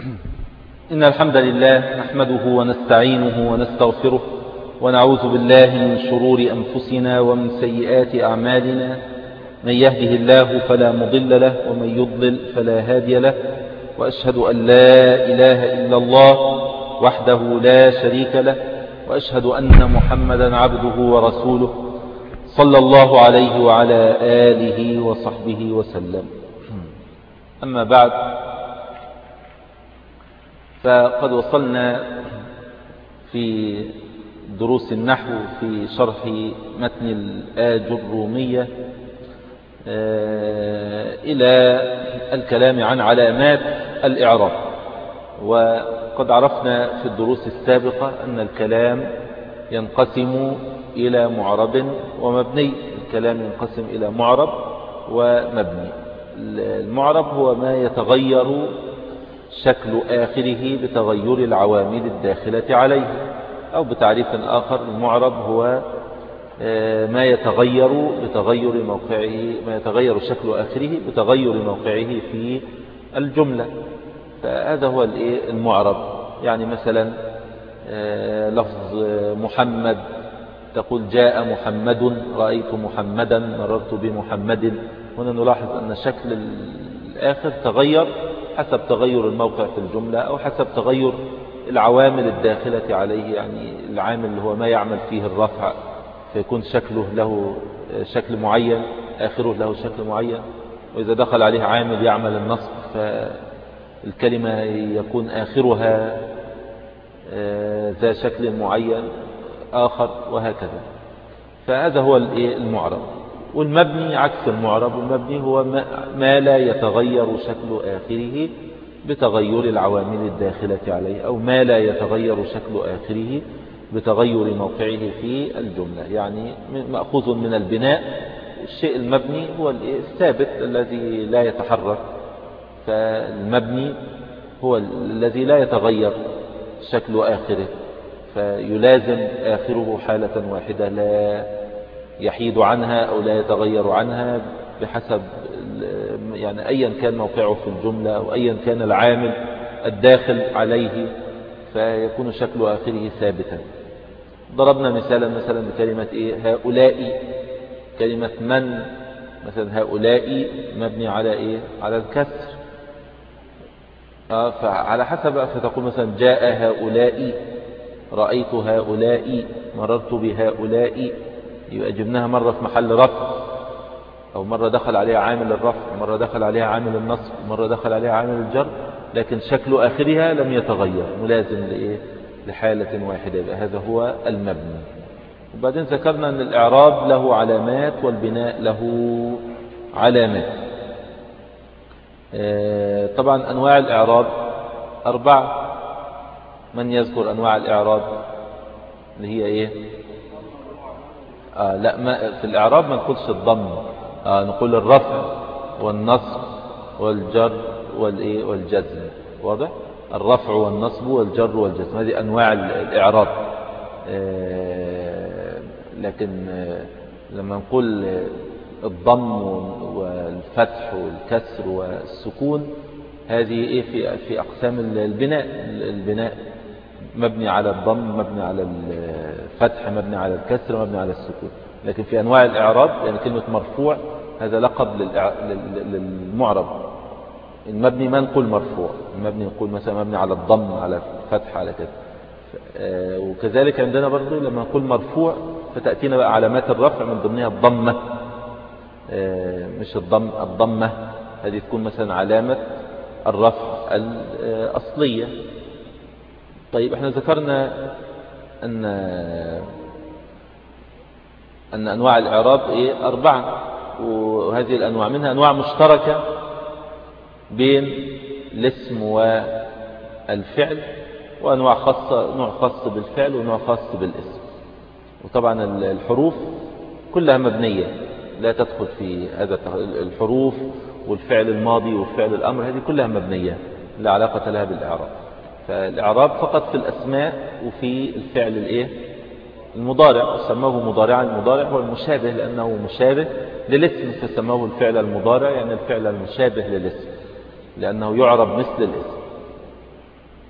إن الحمد لله نحمده ونستعينه ونستغفره ونعوذ بالله من شرور أنفسنا ومن سيئات أعمالنا. من يهده الله فلا مضل له ومن يضلل فلا هادي له، وأشهد أن لا إله إلا الله وحده لا شريك له، وأشهد أن محمدا عبده ورسوله صلى الله عليه وعلى آله وصحبه وسلم. أما بعد، فقد وصلنا في دروس النحو في شرح متن الآجرومية إلى الكلام عن علامات الإعراب. وقد عرفنا في الدروس السابقة أن الكلام ينقسم إلى معرب ومبني. الكلام ينقسم إلى معرب ومبني. المعرب هو ما يتغير شكل آخره بتغير العوامل الداخلة عليه، أو بتعريف آخر المعرب هو ما يتغير بتغير موقعه، ما يتغير شكل آخره بتغير موقعه في الجملة. فهذا هو المعرب. يعني مثلا لفظ محمد، تقول جاء محمد، رأيت محمدا، مررت بمحمد. هنا نلاحظ أن شكل الآخر تغير حسب تغير الموقع في الجملة أو حسب تغير العوامل الداخلة عليه. يعني العامل اللي هو ما يعمل فيه الرفع فيكون شكله له شكل معين، آخره له شكل معين. وإذا دخل عليه عامل يعمل النصب فالكلمة يكون آخرها ذا شكل معين آخر، وهكذا. فهذا هو المعرب. والمبني عكس المعرب. المبني هو ما لا يتغير شكل آخره بتغير العوامل الداخلة عليه، أو ما لا يتغير شكل آخره بتغير موقعه في الجملة. يعني مأخوذ من البناء. الشيء المبني هو الثابت الذي لا يتحرك. فالمبني هو الذي لا يتغير شكل آخره، فيلازم آخره حالة واحدة لا يحيد عنها أو لا يتغير عنها بحسب يعني أيا كان موقعه في الجملة أو أيا كان العامل الداخل عليه، فيكون شكل آخره ثابتا. ضربنا مثلا بكلمة هؤلاء. كلمة من مثلا هؤلاء مبني على على الكسر. فعلى حسب، فتقول مثلا جاء هؤلاء، رأيت هؤلاء، مررت بهؤلاء. يبقى جبناها مرة في محل رفع، أو مرة دخل عليها عامل الرفع، مرة دخل عليها عامل النصب، مرة دخل عليها عامل الجر، لكن شكل آخرها لم يتغير، ملازم لحالة واحدة. يبقى هذا هو المبني. وبعدين ذكرنا أن الإعراب له علامات والبناء له علامات. طبعا أنواع الإعراب 4. من يذكر أنواع الإعراب اللي هي لا، ما في الإعراب ما نقولش الضم، نقول الرفع والنصب والجر والجزم. واضح؟ الرفع والنصب والجر والجزم، هذه أنواع الإعراب. لكن لما نقول الضم والفتح والكسر والسكون، هذه في أقسام البناء. البناء مبني على الضم، مبني على الفتح، مبني على الكسر، مبني على السكون. لكن في أنواع الإعراب، يعني كلمة مرفوع هذا لقب للمعرب. المبني ما نقول مرفوع، المبني نقول مثلا مبني على الضم، على الفتح، على كذا. وكذلك عندنا برضو لما نقول مرفوع فتأتينا بقى علامات الرفع، من ضمنها الضمة. مش الضمة هذه تكون مثلا علامة الرفع الأصلية. طيب، احنا ذكرنا أن أنواع الإعراب 4، وهذه الأنواع منها أنواع مشتركة بين الاسم والفعل، وأنواع خاصة، نوع خاص بالفعل ونوع خاص بالاسم. وطبعا الحروف كلها مبنية، لا تدخل في هذا. الحروف والفعل الماضي والفعل الأمر هذه كلها مبنية لا علاقة لها بالإعراب. فالإعراب فقط في الأسماء وفي الفعل المضارع. سموه مضارعا. المضارع هو المشابه لأنه مشابه للاسم، فسموه الفعل المضارع، يعني الفعل المشابه للاسم، لأنه يعرب مثل الاسم.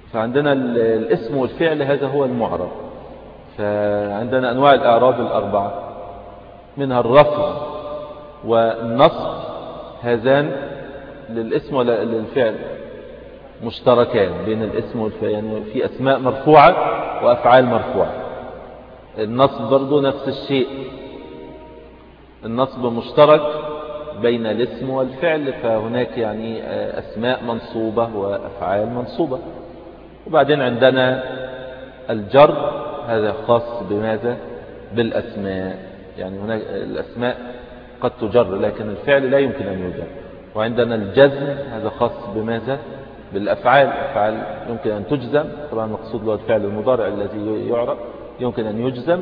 فعندنا الاسم والفعل هذا هو المعرب. فعندنا أنواع الإعراب الأربعة، منها الرفع والنصب، هذان للاسم ولا للفعل؟ مشتركان بين الاسم والفعل، يعني في أسماء مرفوعة وأفعال مرفوعة. النصب برضو نفس الشيء، النصب مشترك بين الاسم والفعل، فهناك يعني أسماء منصوبة وأفعال منصوبة. وبعدين عندنا الجر، هذا خاص بماذا؟ بالأسماء، يعني هناك الأسماء قد تجر لكن الفعل لا يمكن أن يجر. وعندنا الجزم، هذا خاص بماذا؟ بالأفعال، أفعال يمكن أن تجزم، طبعا المقصود له الفعل المضارع الذي يعرف يمكن أن يجزم،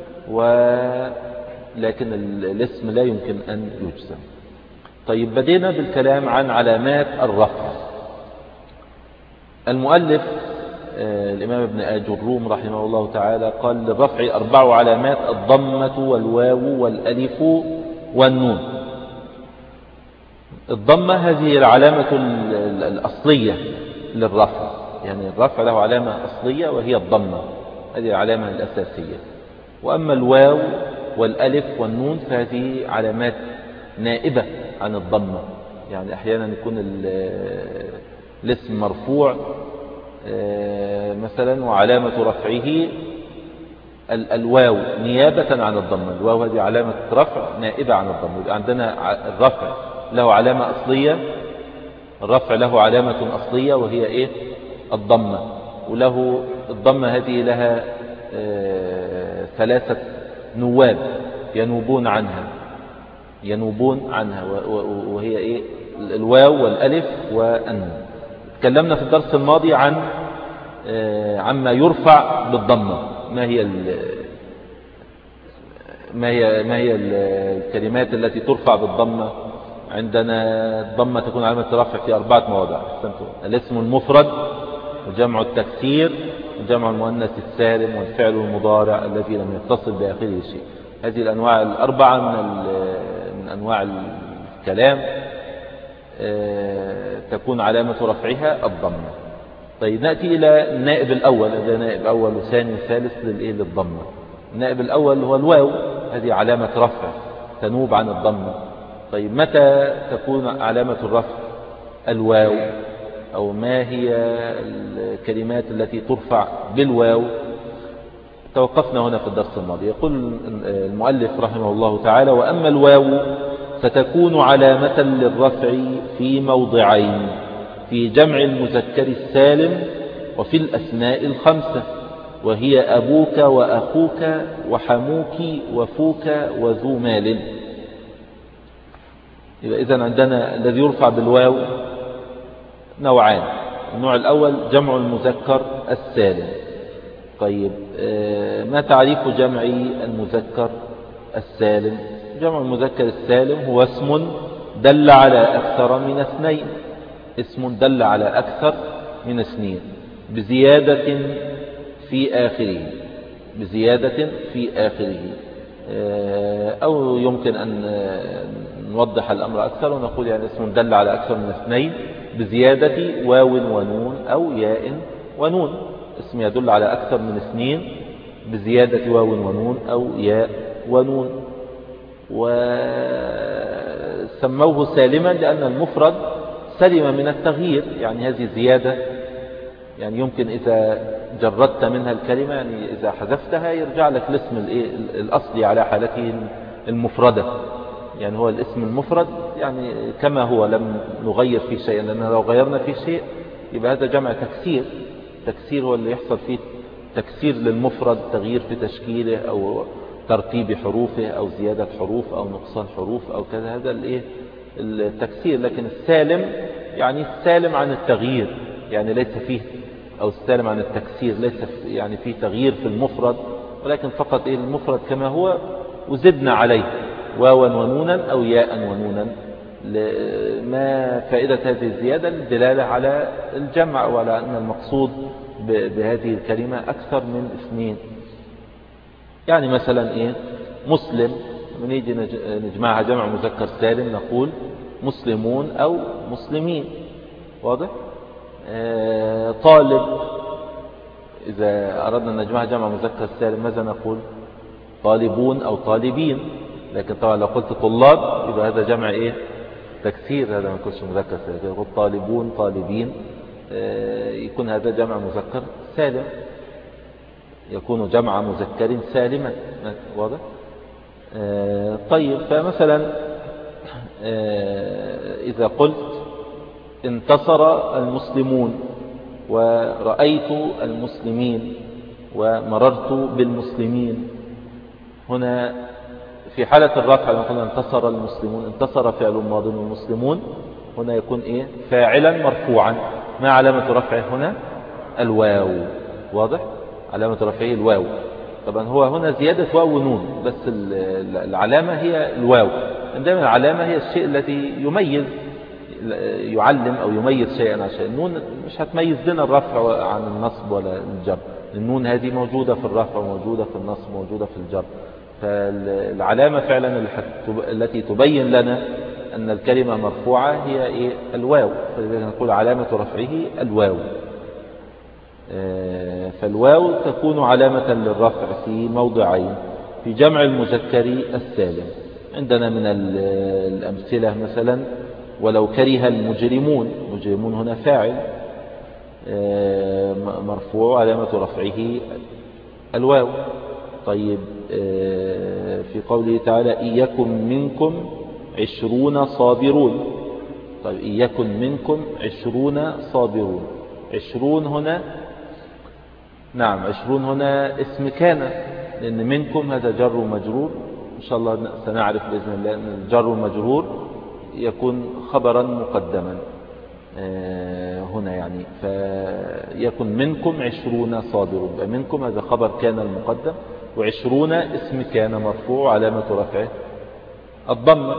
لكن الاسم لا يمكن أن يجزم. طيب بدينا بالكلام عن علامات الرفع. المؤلف الإمام ابن آجروم رحمه الله تعالى قال: للرفع 4 علامات: الضمة والواو والألف والنون. الضمة هذه العلامة الأصلية للرفع، يعني الرفع له علامة أصلية وهي الضمة، هذه العلامة الأساسية. وأما الواو والألف والنون فهذه علامات نائبة عن الضمة، يعني أحيانا يكون الاسم مرفوع مثلا وعلامة رفعه الواو نيابة عن الضمة، الواو هذه علامة رفع نائبة عن الضمة. عندنا الرفع له علامة أصلية، الرفع له علامة أصلية وهي إيه؟ الضمة. وله الضمة هذه لها 3 نواب ينوبون عنها وهي إيه؟ الواو والألف والنون. تكلمنا في الدرس الماضي عما يرفع بالضمة، ما هي الكلمات التي ترفع بالضمة؟ عندنا الضمة تكون علامة رفع في 4 مواضع: الاسم المفرد، وجمع التكسير، وجمع المؤنث السالم، والفعل المضارع الذي لم يتصل بآخره شيء. هذه الأنواع ال4 من أنواع الكلام تكون علامة رفعها الضمة. طيب نأتي إلى النائب الأول، هذا نائب أول وثاني وثالث للضمة. النائب الأول هو الواو، هذه علامة رفع تنوب عن الضمة. طيب متى تكون علامة الرفع الواو؟ أو ما هي الكلمات التي ترفع بالواو؟ توقفنا هنا في الدرس الماضي. يقول المؤلف رحمه الله تعالى: وأما الواو فتكون علامة للرفع في موضعين: في جمع المذكر السالم، وفي الأسماء ال5، وهي أبوك وأخوك وحموك وفوك وذو مال. إذن عندنا الذي يرفع بالواو نوعان: النوع الأول جمع المذكر السالم. طيب ما تعريف جمع المذكر السالم؟ جمع المذكر السالم هو اسم دل على أكثر من 2، اسم دل على أكثر من 2 بزيادة في آخره، أو يمكن أن نوضح الأمر أكثر ونقول يعني اسم دل على أكثر من 2 بزيادة واو ونون أو ياء ونون. اسم يدل على أكثر من 2 بزيادة واو ونون أو ياء ونون. وسموه سالما لأن المفرد سلم من التغيير، يعني هذه زيادة، يعني يمكن إذا جردت منها الكلمة، يعني إذا حذفتها يرجع لك الاسم الأصلي على حالته المفردة، يعني هو الاسم المفرد يعني كما هو، لم نغير فيه شيء، لأننا لو غيرنا فيه شيء يبقى هذا جمع تكسير. تكسير هو اللي يحصل فيه تكسير للمفرد، تغيير في تشكيله أو ترتيب حروفه أو زيادة حروف أو نقصان حروف أو كذا، هذا التكسير. لكن السالم يعني السالم عن التغيير، يعني ليس فيه، أو السالم عن التكسير ليس يعني فيه تغيير في المفرد، ولكن فقط المفرد كما هو وزدنا عليه واوا ونونا أو ياء ونونا. ما فائدة هذه الزيادة؟ الدلالة على الجمع وعلى أن المقصود بهذه الكلمة أكثر من 2. يعني مثلا مسلم، نيجي نجمعها جمع مذكر سالم نقول مسلمون أو مسلمين، واضح؟ طالب إذا أردنا أن نجمعها جمع مذكر سالم ماذا نقول؟ طالبون أو طالبين. لكن طبعا لو قلت طلاب يبقى هذا جمع إيه؟ تكسير، هذا ما يكونش مذكر سالم. يقول طالبون طالبين يكون هذا جمع مذكر سالم، يكون جمع مذكر سالما. واضح؟ طيب، فمثلا إذا قلت انتصر المسلمون ورأيت المسلمين ومررت بالمسلمين، هنا في حالة الرفع لما قلنا انتصر المسلمون، انتصر فعل ماض والمسلمون هنا يكون إيه؟ فاعلا مرفوعا. ما علامة رفعه هنا؟ الواو. واضح؟ علامة رفعه الواو. طبعا هو هنا زيادة واو ونون، بس العلامة هي الواو. عندما العلامة هي الشيء الذي يميز، يعلم أو يميز شيئا عن شيء. النون مش هتميز لنا الرفع عن النصب ولا الجر. النون هذه موجودة في الرفع وموجودة في النصب وموجودة في الجر. فالعلامة فعلا التي تبين لنا أن الكلمة مرفوعة هي إيه؟ الواو. فلذلك نقول علامة رفعه الواو. فالواو تكون علامة للرفع في موضعين في جمع المذكر السالم. عندنا من الأمثلة مثلا ولو كره المجرمون، مجرمون هنا فاعل مرفوع علامة رفعه الواو. طيب، في قوله تعالى إن يكن منكم 20 صابرون. طيب، إن يكن منكم 20 صابرون، 20 هنا، نعم 20 هنا اسم كان، لأن منكم هذا جر ومجرور. إن شاء الله سنعرف بإذن الله أن الجر والمجرور يكون خبرا مقدما هنا، يعني فيكن منكم 20 صابرون، منكم هذا خبر كان المقدم، و20 اسم كان مرفوع علامة رفعه الضمة.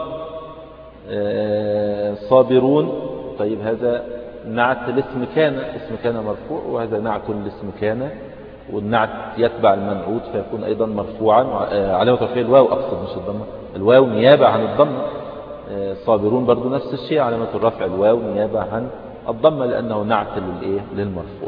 صابرون، طيب هذا نعت الاسم كان، اسم كان مرفوع، وهذا نعت الاسم كان، والنعت يتبع المنعوت فيكون أيضا مرفوعا علامة رفعه الواو، أقصد مش الضمة، الواو نيابة عن الضمة. صابرون برضو نفس الشيء، علامة الرفع الواو نيابة عن الضمة لأنه نعت للمرفوع.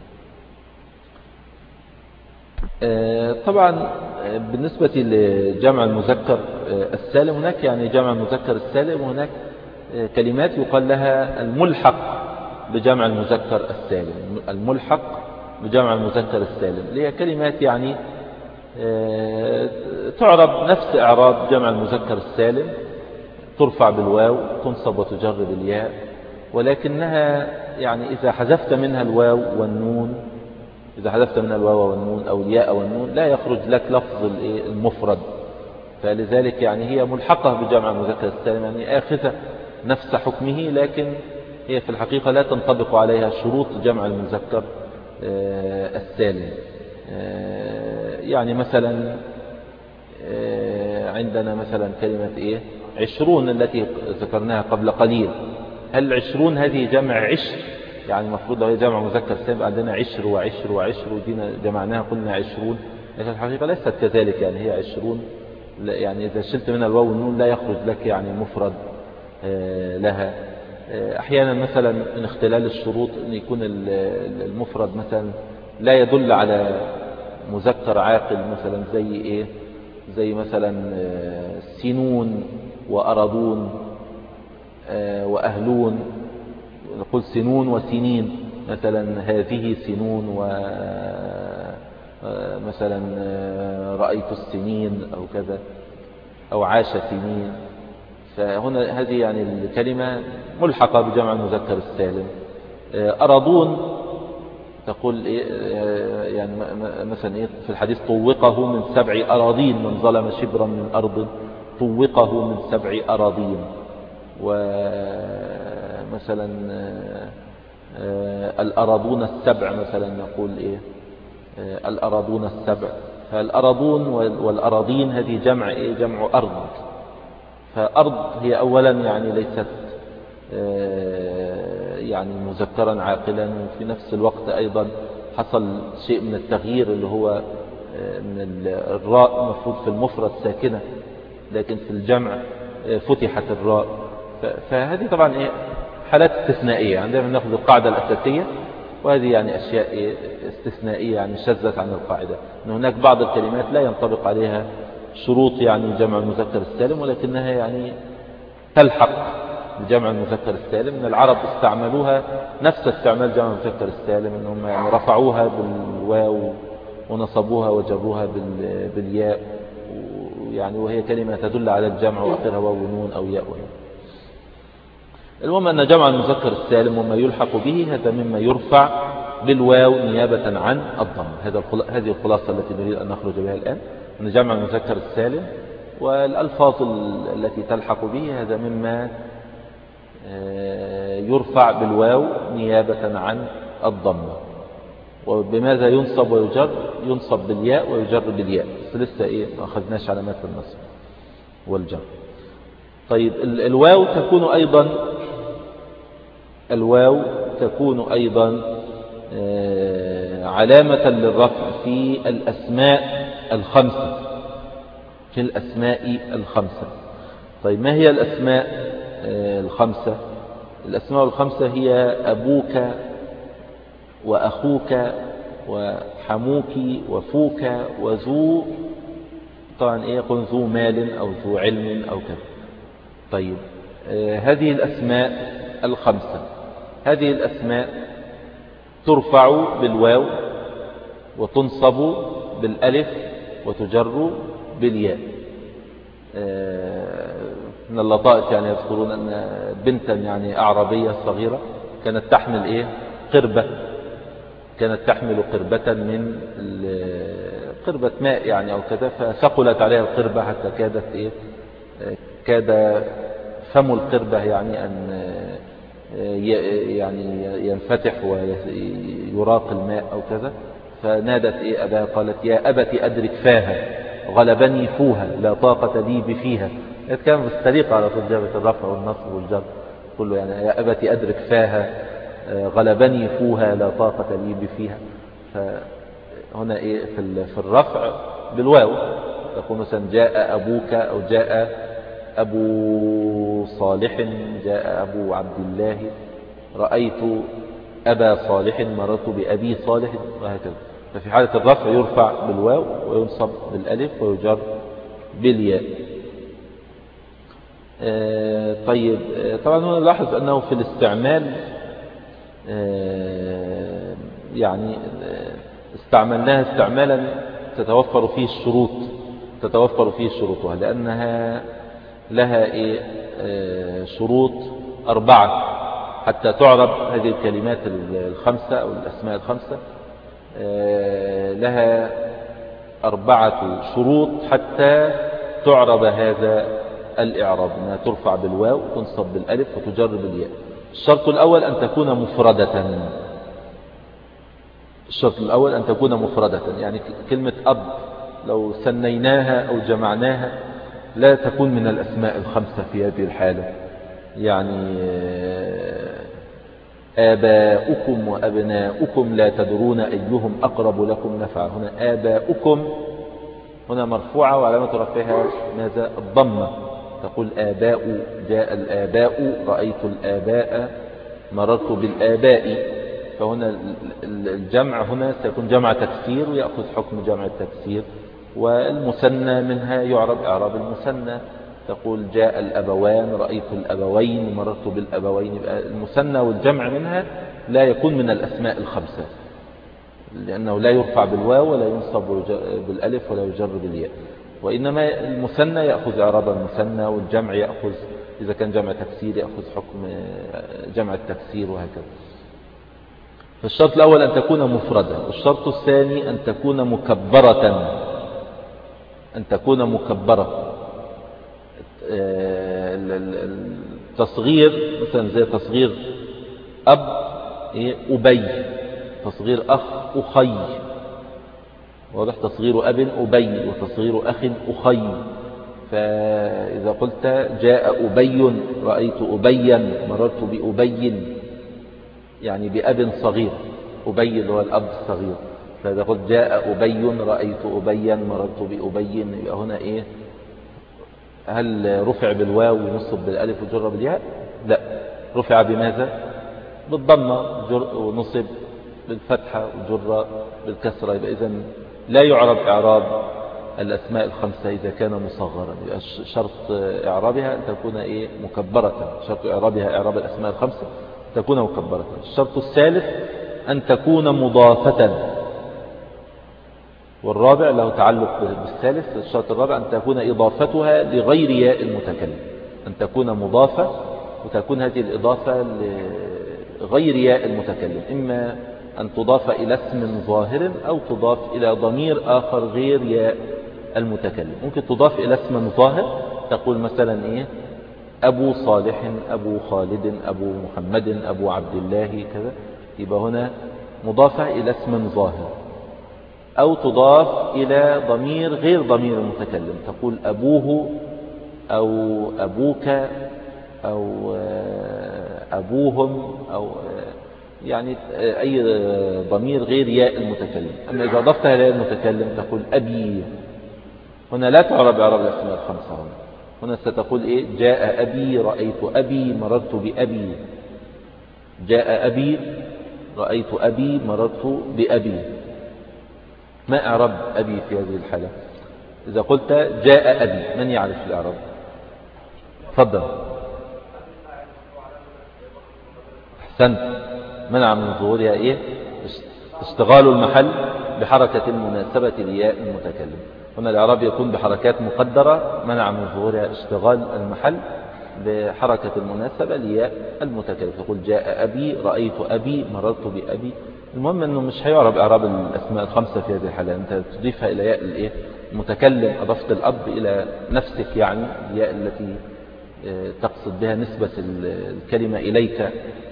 طبعا بالنسبة لجمع المذكر السالم هناك، يعني جمع المذكر السالم هناك كلمات يقال لها الملحق بجمع المذكر السالم. الملحق بجمع المذكر السالم اللي هي كلمات يعني تعرب نفس إعراب جمع المذكر السالم، ترفع بالواو، تنصب وتجر بالياء، ولكنها يعني إذا حذفت منها الواو والنون، إذا حذفت منها الواو والنون أو الياء والنون لا يخرج لك لفظ المفرد. فلذلك يعني هي ملحقة بجمع المذكر السالم، يعني آخذة نفس حكمه، لكن هي في الحقيقة لا تنطبق عليها شروط جمع المذكر السالم. يعني مثلا عندنا مثلا كلمة 20 التي ذكرناها قبل قليل، هل 20 هذه جمع عشر؟ يعني المفروض لو هي جمع مذكر سالم عندنا عشر وعشر وعشر، ودينا جمعناها قلنا 20، لكن الحقيقة ليست كذلك. يعني هي 20، يعني إذا شلت منها الواو والنون لا يخرج لك يعني مفرد لها. أحيانا مثلا من اختلال الشروط أن يكون المفرد مثلا لا يدل على مذكر عاقل، مثلا زي زي مثلا سنون وأرضون وأهلون. نقول سنون وسنين، مثلا هذه سنون، ومثلا رأيت السنين أو كذا، أو عاش سنين. فهنا هذه يعني الكلمة ملحقة بجمع المذكر السالم. أرضون تقول يعني مثلا في الحديث طوقه من 7 أراضين، من ظلم شبرا من أرض طوقه من 7 أراضين. ومثلا الأراضون السبع، مثلا نقول الأراضون السبع. فالأراضون والأراضين هذه جمع جمع أرض. فأرض هي أولا يعني ليست يعني مذكرا عاقلا، وفي نفس الوقت أيضا حصل شيء من التغيير اللي هو من الراء مفروض في المفرد ساكنة، لكن في الجمع فتحت الراء. فهذه طبعا حالات استثنائية. عندما نأخذ القاعدة الأساسية وهذه يعني أشياء استثنائية يعني شذت عن القاعدة، أن هناك بعض الكلمات لا ينطبق عليها شروط يعني جمع المذكر السالم، ولكنها يعني تلحق بجمع المذكر السالم. من العرب استعملوها نفس استعمال جمع المذكر السالم، أنهم يعني رفعوها بالواو ونصبوها وجروها بالياء، يعني وهي كلمة تدل على الجمع وآخرها واو ونون أو ياء ونون. المهم أن جمع المذكر السالم وما يلحق به هذا مما يرفع بالواو نيابة عن الضم. هذه الخلاصة التي نريد أن نخرج بها الآن، أن جمع المذكر السالم والألفاظ التي تلحق به هذا مما يرفع بالواو نيابة عن الضم. وبماذا ينصب ويجر؟ ينصب بالياء ويجر بالياء، بس لسه ما أخذناش علامات النصب والجر. طيب الواو تكون أيضا علامة للرفع في الأسماء الخمسة. طيب ما هي الأسماء الخمسة؟ الأسماء الخمسة هي أبوك وأخوك وحموك وفوك وذو، طبعا يكون ذو مال أو ذو علم أو كذا. طيب هذه الأسماء الخمسة، هذه الأسماء ترفع بالواو وتنصب بالألف وتجر بالياء. من اللطائف يعني يذكرون أن بنتا يعني أعرابية صغيرة كانت تحمل قربة، كانت تحمل قربة من قربة ماء يعني أو كذا، فثقلت عليها القربة حتى كاد فم القربة يعني أن يعني ينفتح ويراق الماء أو كذا، فنادت أباها قالت يا أبت أدرك فاها غلبني فوها لا طاقة لي بفيها. كان بالطريقة على طول جابت الرفع والنصب والجر كله، يعني يا أبت أدرك فاها غلبني فوها لا طاقة لي بفيها. فهنا في الرفع بالواو تقول مثلا جاء أبوك أو جاء أبو صالح، جاء أبو عبد الله، رأيت أبا صالح، مررت بأبي صالح، وهكذا. ففي حالة الرفع يرفع بالواو وينصب بالألف ويجر بالياء. طيب طبعا هنا نلاحظ أنه في الاستعمال يعني استعملناها استعمالا تتوفر فيه شروطها، لأنها لها شروط 4 حتى تعرب هذه الكلمات الخمسة أو الأسماء الخمسة. لها 4 شروط حتى تعرب هذا الإعراب، أنها ترفع بالواو تنصب بالألف وتجر بالياء. الشرط الأول أن تكون مفردة، يعني كلمة أب لو سنيناها أو جمعناها لا تكون من الأسماء الخمسة في هذه الحالة. يعني آباؤكم وأبناؤكم لا تدرون أيهم أقرب لكم نفعا. هنا آباؤكم هنا مرفوعة وعلامة رفعها ماذا؟ الضمة. تقول آباء، جاء الآباء، رأيت الآباء، مررت بالآباء. فهنا الجمع هنا سيكون جمع تكسير ويأخذ حكم جمع التكسير. والمثنى منها يعرب إعراب المثنى، تقول جاء الأبوان، رأيت الأبوين، مررت بالأبوين. المثنى والجمع منها لا يكون من الأسماء الخمسة، لأنه لا يرفع بالواو ولا ينصب بالألف ولا يجر بالياء، وإنما المثنى يأخذ إعراب المثنى، والجمع يأخذ إذا كان جمع تكسير يأخذ حكم جمع التكسير، وهكذا. فالشرط الأول أن تكون مفردة، والشرط الثاني أن تكون مكبرة. التصغير مثلا زي تصغير أب أبي، تصغير أخ أخي، واضح؟ تصغير أب أبي، وتصغير أخ أخي. فإذا قلت جاء أبي، رأيت أبيا، مررت بأبي، يعني بأب صغير، أبي هو الأب الصغير. فإذا قلت جاء أبي، رأيت أبيا، مررت بأبي، يبقى هنا هل رفع بالواو ونصب بالألف وجر بالياء؟ لا، رفع بماذا؟ بالضمة ونصب بالفتحة وجرة بالكسرة. يبقى إذن لا يعرب إعراب الأسماء الخمسة إذا كان مصغرا. يبقى شرط إعرابها أن تكون مكبرة. شرط إعرابها إعراب الأسماء الخمسة تكون مكبرة. الشرط الثالث أن تكون مضافة، والرابع له تعلق بالثالث. الشرط الرابع أن تكون إضافتها لغير ياء المتكلم، أن تكون مضافة وتكون هذه الإضافة لغير ياء المتكلم، إما أن تضاف إلى اسم ظاهر أو تضاف إلى ضمير آخر غير ياء المتكلم. ممكن تضاف إلى اسم ظاهر، تقول مثلا أبو صالح، أبو خالد، أبو محمد، أبو عبد الله كذا، يبقى هنا مضافة إلى اسم ظاهر. أو تضاف إلى ضمير غير ضمير المتكلم، تقول أبوه أو أبوك أو أبوهم، أو يعني أي ضمير غير ياء المتكلم. أما إذا أضفتها إلى المتكلم تقول أبي. هنا لا تعرب إعراب الأسماء الخمسة. هنا ستقول جاء أبي، رأيت أبي، مررت بأبي. جاء أبي، رأيت أبي، مررت بأبي. ما إعراب أبي في هذه الحالة؟ إذا قلت جاء أبي، من يعرف الإعراب؟ تفضل. أحسنت. منع من ظهورها اشتغال المحل بحركة المناسبة لياء المتكلم. هنا الإعراب يكون بحركات مقدرة، منع من ظهورها اشتغال المحل بحركة المناسبة لياء المتكلم. تقول جاء أبي، رأيت أبي، مررت بأبي. المهم أنه مش هيعرب إعراب الأسماء الخمسة في هذه الحالة. أنت تضيفها إلى ياء المتكلم. أضفت الأب إلى نفسك، يعني الياء التي تقصد بها نسبة الكلمة إليك،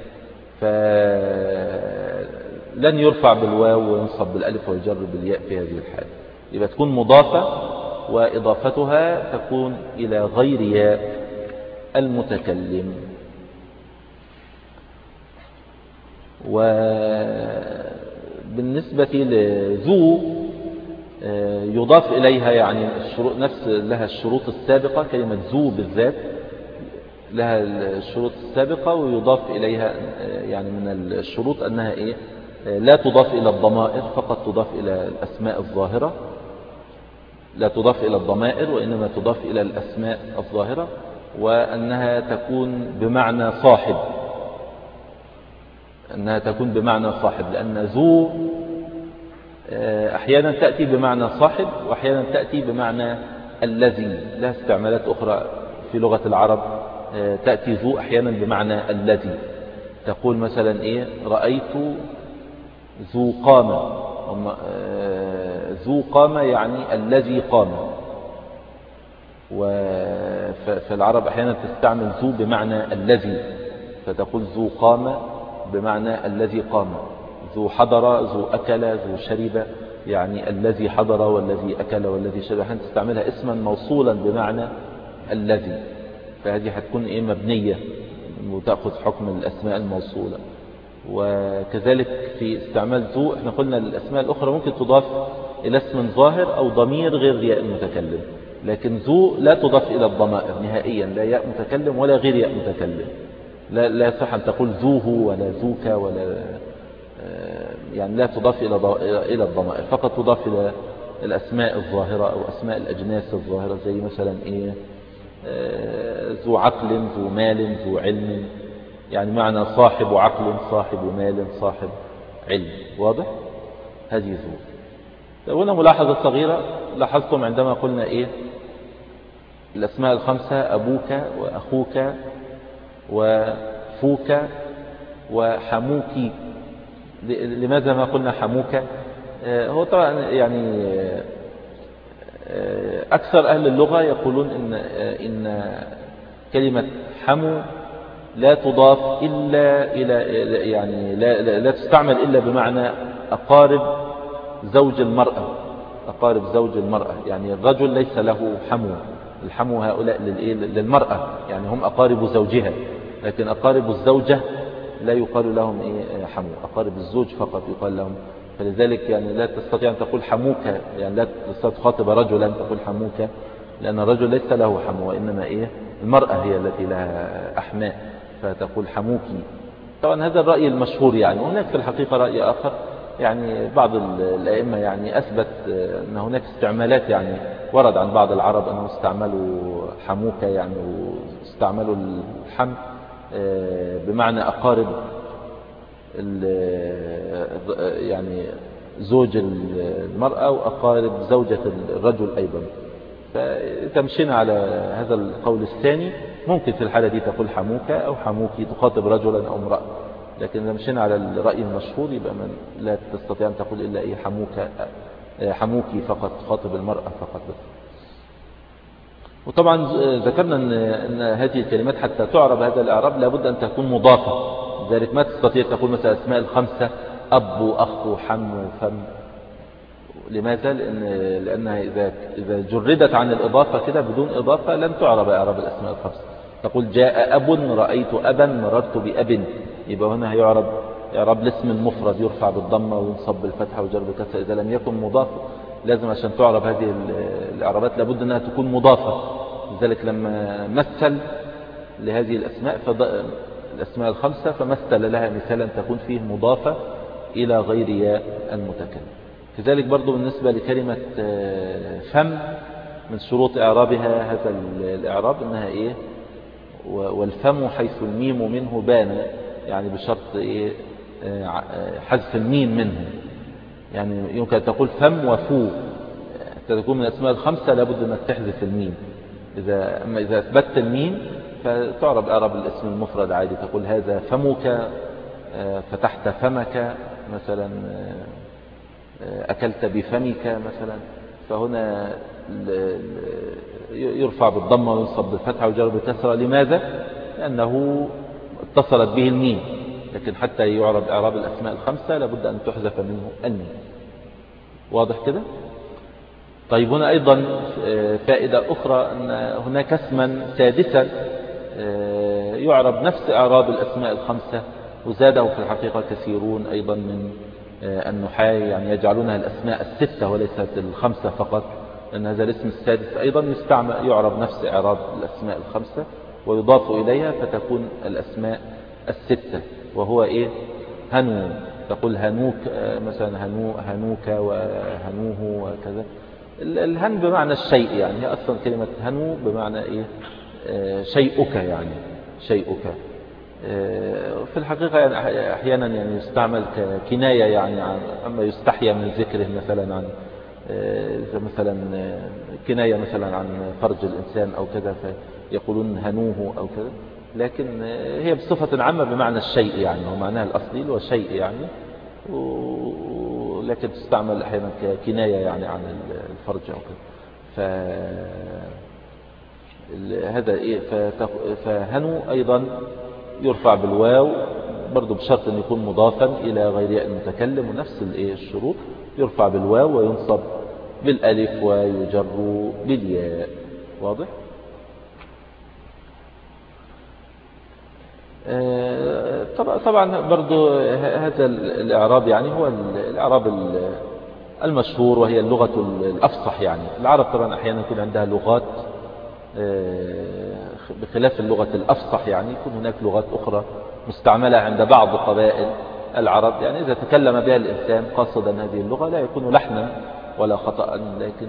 فلن يرفع بالواو وينصب بالألف ويجر بالياء في هذه الحالة. يبقى تكون مضافة، وإضافتها تكون إلى غير ياء المتكلم. وبالنسبة لذو يضاف إليها يعني الشروط، نفس لها الشروط السابقة. كلمة ذو بالذات لها الشروط السابقة، ويضاف إليها يعني من الشروط أنها لا تضاف إلى الضمائر فقط، تضاف إلى الأسماء الظاهرة. لا تضاف إلى الضمائر وإنما تضاف إلى الأسماء الظاهرة، وأنها تكون بمعنى صاحب. أنها تكون بمعنى صاحب، لأن ذو أحيانا تأتي بمعنى صاحب، وأحيانا تأتي بمعنى الذي. لها استعمالات أخرى في لغة العرب. تأتي ذو أحيانا بمعنى الذي. تقول مثلا رأيت ذو قامة. ذو قامة يعني الذي قام. فالعرب أحيانا تستعمل ذو بمعنى الذي، فتقول ذو قامة بمعنى الذي قام. ذو حضر، ذو أكل، ذو شرب، يعني الذي حضر والذي أكل والذي شرب. أحيانا تستعملها اسما موصولا بمعنى الذي، فهذه هتكون مبنية وتأخذ حكم الأسماء الموصولة. وكذلك في استعمال ذو، احنا قلنا الأسماء الأخرى ممكن تضاف إلى اسم ظاهر أو ضمير غير ياء المتكلم، لكن ذو لا تضاف إلى الضمائر نهائيا، لا ياء متكلم ولا غير ياء متكلم. لا يصح أن تقول ذوه ولا ذوك ولا يعني لا تضاف إلى الضمائر، فقط تضاف إلى الأسماء الظاهرة أو أسماء الأجناس الظاهرة، زي مثلا ذو عقل، ذو مال، ذو علم، يعني معنى صاحب عقل، صاحب مال، صاحب علم. واضح؟ هذه ذو. هنا ملاحظة صغيرة، لاحظتم عندما قلنا الأسماء الخمسة: أبوك وأخوك وفوك وحموك. لماذا ما قلنا حموك؟ هو طبعا يعني أكثر أهل اللغة يقولون إن كلمة حمو لا تضاف إلا إلى يعني لا تستعمل إلا بمعنى أقارب زوج المرأة. أقارب زوج المرأة، يعني الرجل ليس له حمو. الحمو هؤلاء للمرأة، يعني هم أقارب زوجها، لكن أقارب الزوجة لا يقال لهم حمو. أقارب الزوج فقط يقال لهم. فلذلك يعني لا تستطيع أن تقول حموك، يعني لا تستطيع تخاطب رجلا تقول حموك، لأن الرجل ليس له حمو، وإنما المرأة هي التي لها أحماء، فتقول حموكي. طبعا هذا الرأي المشهور يعني. وهناك في الحقيقة رأي آخر يعني بعض الأئمة يعني أثبت أن هناك استعمالات يعني ورد عن بعض العرب أنهم استعملوا حموكة يعني واستعملوا الحم بمعنى أقارب يعني زوج المرأة وأقارب زوجة الرجل أيضا. فإذا مشينا على هذا القول الثاني ممكن في الحالة دي تقول حموكة أو حموكي تخاطب رجلا أو امرأة. لكن إذا مشينا على الرأي المشهور يبقى من لا تستطيع أن تقول إلا إيه حموكي فقط تخاطب المرأة فقط بس. وطبعا ذكرنا أن هذه الكلمات حتى تعرب هذا الإعراب لابد أن تكون مضافة. لذلك ما تستطيع تقول مثلا أسماء الخمسة أب وأخ وحم وفم. لماذا؟ لأنها إذا جردت عن الإضافة كده بدون إضافة لن تعرب إعراب الأسماء الخمسة. تقول جاء أب رأيت أبا مررت بأب، يبقى هنا هيعرب إعراب الاسم المفرد يرفع بالضمة وينصب بالفتحة وجر بالكسر إذا لم يكن مضافا. لازم عشان تعرب هذه الإعرابات لابد أنها تكون مضافة. لذلك لما مثل لهذه الأسماء الأسماء الخمسة فمثل لها مثالا تكون فيه مضافة إلى غير ياء المتكلم. كذلك برضو بالنسبة لكلمة فم من شروط إعرابها هذا الإعراب أنها إيه والفم حيث الميم منه بان، يعني بشرط إيه حذف الميم منه. يعني يمكن أن تقول فم وفو تكون من الأسماء الخمسة لابد أنك تحذف الميم. أما إذا أثبتت الميم فتعرب إعراب الاسم المفرد عادي. تقول هذا فمك فتحت فمك مثلا أكلت بفمك مثلا. فهنا يرفع بالضمة وينصب بالفتحة ويجر بالكسرة. لماذا؟ لأنه اتصلت به الميم. لكن حتى يعرب إعراب الأسماء الخمسة لابد أن تحذف منه الميم. واضح كده؟ طيب هنا أيضا فائدة أخرى أن هناك اسما سادسا يعرب نفس إعراب الأسماء الخمسة وزاده في الحقيقة كثيرون أيضا من النحاة يعني يجعلونها الأسماء الستة وليست الخمسة فقط. لأن هذا الاسم السادس أيضا يعرب نفس إعراب الأسماء الخمسة ويضاف إليها فتكون الأسماء الستة. وهو إيه هنو. تقول هنوك مثلا هنوك وهنوه وكذا. الهن بمعنى الشيء يعني هي أصلا كلمة هنو بمعنى إيه شيئك يعني شيئك. في الحقيقة يعني أحيانا يعني يستعمل ككناية يعني أما يستحيا من ذكره مثلا عن مثلا كناية مثلا عن فرج الإنسان أو كذا فيقولون هنوه أو كذا. لكن هي بصفة عامة بمعنى الشيء يعني هو معناها الأصلي هو شيء يعني. لكن تستعمل أحيانا ككناية يعني عن الفرج أو كذا. هذا إيه فهنو أيضا يرفع بالواو برضو بشرط أن يكون مضافا إلى غير ياء المتكلم ونفس الشروط. يرفع بالواو وينصب بالألف ويجر بالياء. واضح؟ طبعا برضو هذا الإعراب يعني هو الإعراب المشهور وهي اللغة الأفصح يعني. العرب طبعا أحيانا يكون عندها لغات بخلاف اللغة الأفصح يعني يكون هناك لغات أخرى مستعملة عند بعض قبائل العرب يعني إذا تكلم بها الإنسان قاصدا هذه اللغة لا يكون لحنا ولا خطأ. لكن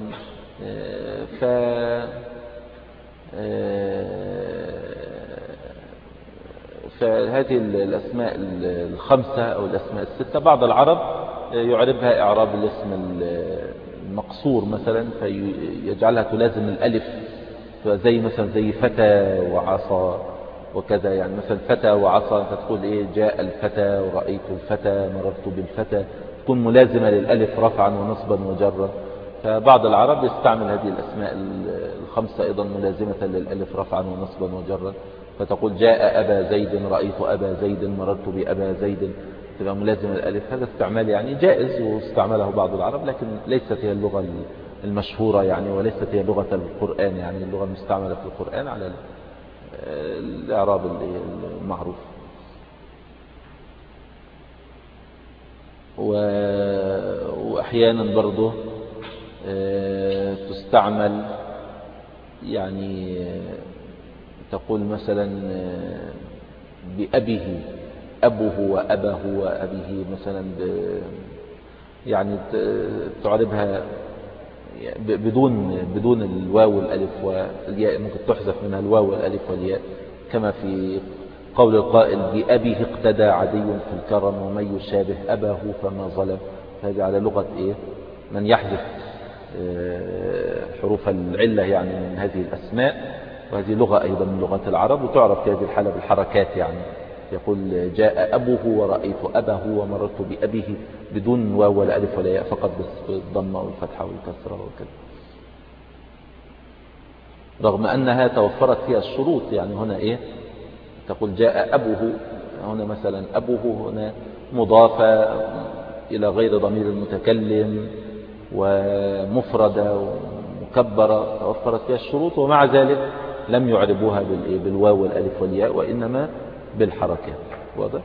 فهذه الأسماء الخمسة أو الأسماء الستة بعض العرب يعربها إعراب الاسم المقصور مثلا فيجعلها تلازم الألف زي مثلا زي فتى وعصى وكذا. يعني مثلا فتى وعصى فتقول إيه جاء الفتى ورأيت الفتى مررت بالفتى تكون ملازمة للألف رفعا ونصبا وجرا. فبعض العرب يستعمل هذه الأسماء الخمسة أيضا ملازمة للألف رفعا ونصبا وجرا. فتقول جاء أبا زيد رأيت أبا زيد مررت بأبا زيد تبقى ملازمة للألف. هذا استعمال يعني جائز واستعمله بعض العرب لكن ليست هي اللغة المشهورة يعني وليست هي لغة القرآن يعني اللغة المستعملة في القرآن على الإعراب المعروف. وأحيانا برضه تستعمل يعني تقول مثلا بأبيه أبوه وأبه وأبيه مثلا يعني تعربها بدون الواو والألف والياء، ممكن تحذف منها الواو والألف والياء، كما في قول القائل بأبيه اقتدى عدي في الكرم ومن يشابه أباه فما ظلم. هذه على لغة من يحذف حروف العلة يعني من هذه الأسماء، وهذه لغة أيضا من لغات العرب، وتعرف في هذه الحالة بالحركات، يعني يقول جاء أبوه ورأيت أباه ومررت بأبيه بدون واو ولا ألف ولا ياء، فقط بالضمة والفتحة والكسرة وكذا، رغم أنها توفرت فيها الشروط. يعني هنا تقول جاء أبوه، هنا مثلا أبوه هنا مضافة إلى غير ضمير المتكلم ومفردة ومكبرة، توفرت فيها الشروط، ومع ذلك لم يعربوها بالواو والألف والياء، وإنما بالحركات. واضح؟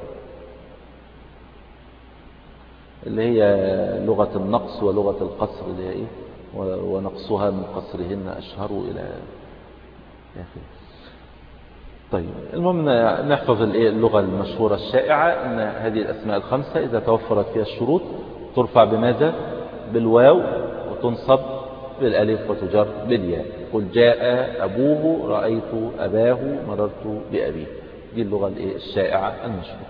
اللي هي لغة النقص ولغة القصر، اللي هي ونقصها من قصرهن أشهر إلى آخره. طيب، المهم نحفظ اللغة المشهورة الشائعة أن هذه الأسماء الخمسة إذا توفرت فيها الشروط ترفع بماذا؟ بالواو، وتنصب بالألف، وتجر بالياء. قل جاء أبوه، رأيت أباه، مررت بأبيه. دي اللغة الشائعة المشهورة.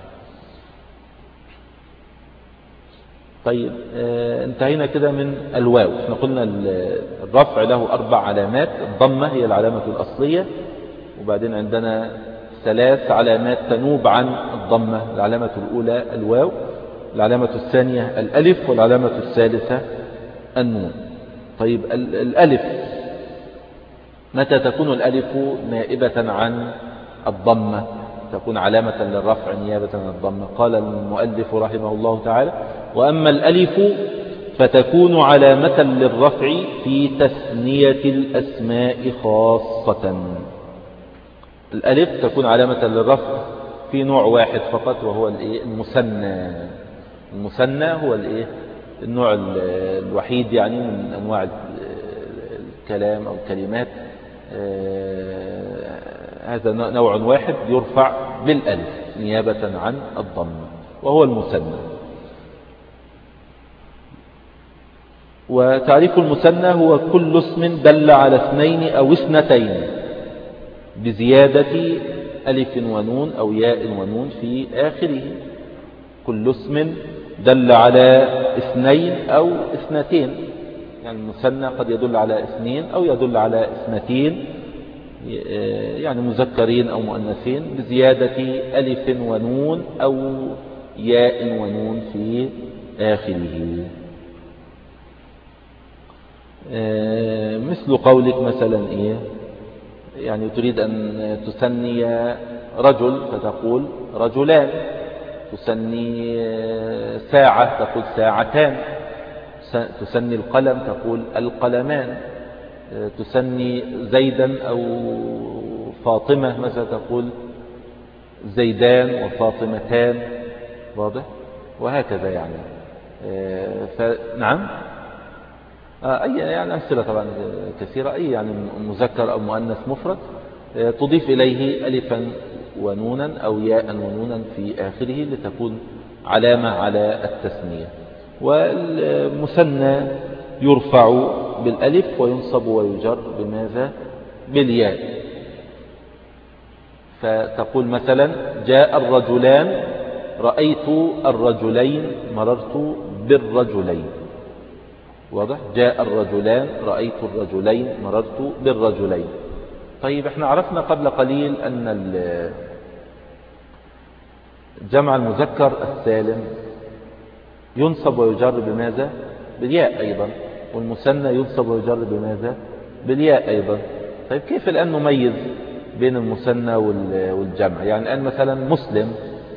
طيب، انتهينا كده من الواو. احنا قلنا الرفع له 4 علامات. الضمة هي العلامة الأصلية، وبعدين عندنا 3 علامات تنوب عن الضمة. العلامة الأولى الواو، العلامة الثانية الألف، والعلامة الثالثة النون. طيب، الألف متى تكون الألف نائبة عن الضمة، تكون علامة للرفع نيابة عن الضمة؟ قال المؤلف رحمه الله تعالى: وأما الألف فتكون علامة للرفع في تثنية الأسماء خاصة. الألف تكون علامة للرفع في نوع واحد فقط، وهو المثنى. المثنى هو النوع الوحيد يعني من أنواع الكلام أو الكلمات. هذا نوع واحد يرفع بالألف نيابة عن الضمة، وهو المثنى. وتعريف المثنى هو كل اسم دل على 2 أو 2 بزيادة ألف ونون أو ياء ونون في آخره. كل اسم دل على 2 أو 2، يعني المثنى قد يدل على 2 أو يدل على 2، يعني مذكرين أو مؤنثين، بزيادة ألف ونون أو ياء ونون في آخره. مثل قولك مثلا يعني تريد أن تثني رجل فتقول رجلان، تثني ساعة تقول ساعتان، تثني القلم تقول القلمان، تثني زيدا أو فاطمة مثلا تقول زيدان وفاطمتان. واضح؟ وهكذا يعني. نعم، أي يعني أمثلة طبعا كثيرة. أي يعني مذكر أو مؤنث مفرد تضيف إليه ألفا ونونا أو ياء ونونا في آخره لتكون علامة على التثنية. والمثنى يرفع بالألف وينصب ويجر بماذا؟ بالياء. فتقول مثلا جاء الرجلان، رأيت الرجلين، مررت بالرجلين. واضح؟ جاء الرجلان، رأيت الرجلين، مررت بالرجلين. طيب، احنا عرفنا قبل قليل أن جمع المذكر السالم ينصب ويجر بماذا؟ بالياء أيضا. والمثنى ينصب ويجر بماذا؟ بالياء أيضا. طيب، كيف الآن نميز بين المثنى والجمع؟ يعني الآن مثلا مسلم،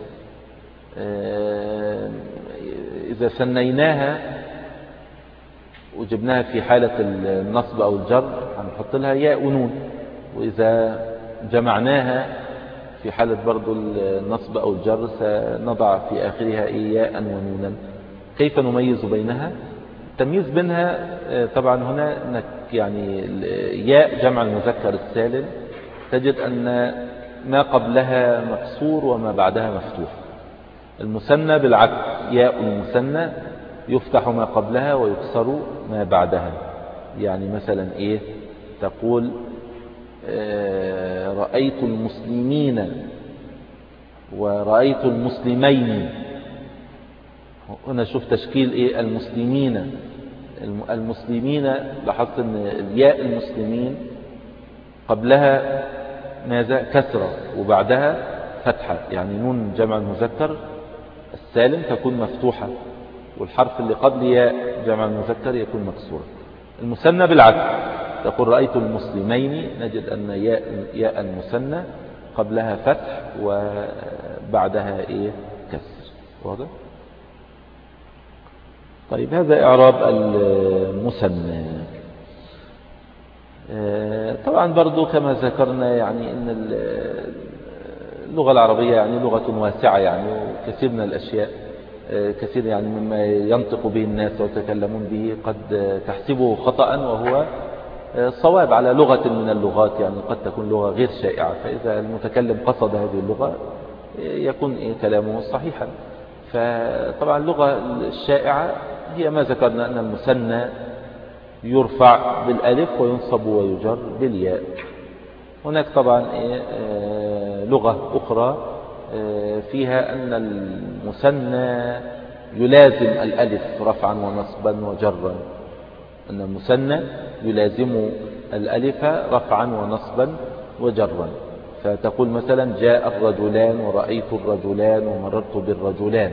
إذا ثنيناها وجبناها في حالة النصب أو الجر هنحط لها ياء ونون، وإذا جمعناها في حالة برضو النصب أو الجر سنضع في آخرها ياء ونونا. كيف نميز بينها؟ التمييز بينها طبعا هنا انك يعني ياء جمع المذكر السالم تجد أن ما قبلها مكسور وما بعدها مفتوح. المثنى بالعكس، ياء المثنى يفتح ما قبلها ويكسر ما بعدها. يعني مثلا إيه؟ تقول رأيت المسلمين ورأيت المسلمين. هنا شوف تشكيل إيه؟ المسلمين. المسلمين، لاحظت أن الياء المسلمين قبلها ماذا؟ كسرة وبعدها فتحة. يعني نون جمع المذكر السالم تكون مفتوحة، والحرف اللي قبل ياء جمع المذكر يكون مكسورا. المثنى بالعكس، تقول رأيت المسلمين، نجد أن ياء المثنى قبلها فتح وبعدها إيه؟ كسر. واضح؟ طيب، هذا إعراب المثنى. طبعا برضو كما ذكرنا يعني أن اللغة العربية يعني لغة واسعة، يعني وكثير من الأشياء، كثير يعني مما ينطق به الناس ويتكلمون به قد تحسبه خطأ وهو صواب على لغة من اللغات، يعني قد تكون لغة غير شائعة. فإذا المتكلم قصد هذه اللغة يكون كلامه صحيحا. فطبعا اللغة الشائعة هي ما ذكرنا أن المثنى يرفع بالألف وينصب ويجر بالياء. هناك طبعا لغة أخرى فيها أن المثنى يلازم الألف رفعا ونصبا وجرا، أن المثنى يلازم الألف رفعا ونصبا وجرا. فتقول مثلا جاء الرجلان ورأيت الرجلان ومررت بالرجلان،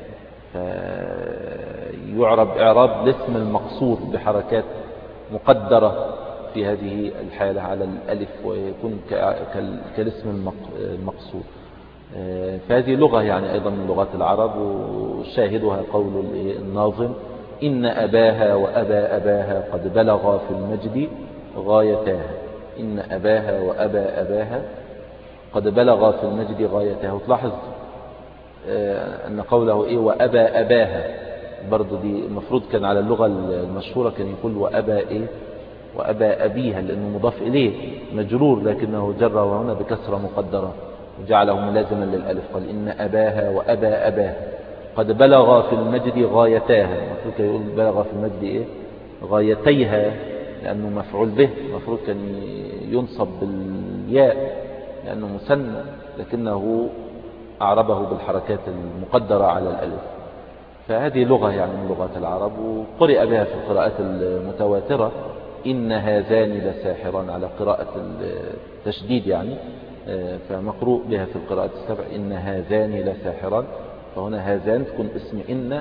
فيعرب إعراب الاسم المقصور بحركات مقدرة في هذه الحالة على الألف ويكون كالاسم المقصور. فهذه لغة يعني أيضا من لغات العرب، وشاهدها قول الناظم إن أباها وأبا أباها قد بلغا في المجد غايتاها. إن أباها وأبا أباها قد بلغا في المجد غايتاها. وتلاحظ أن قوله إيه؟ وأبا أباها، برضو دي المفروض كان على اللغة المشهورة كان يقول وأبا إيه؟ وأبا أبيها، لأنه مضاف إليه مجرور، لكنه جر وهنا بكسرة مقدرة وجعله ملازما للألف. قال إن أباها وأبا أباها قد بلغ في المجد غايتاها. المفروض كان يقول بلغ في المجد إيه؟ غايتيها، لأنه مفعول به. المفروض كان ينصب بالياء لأنه مثنى، لكنه أعربه بالحركات المقدرة على الألف. فهذه لغة يعني من لغات العرب، وقرئ بها في القراءات المتواترة إن هذان لساحران على قراءة التشديد يعني، فمقروء بها في القراءات السبع إن هذان لساحران. فهنا هذان تكون اسم إن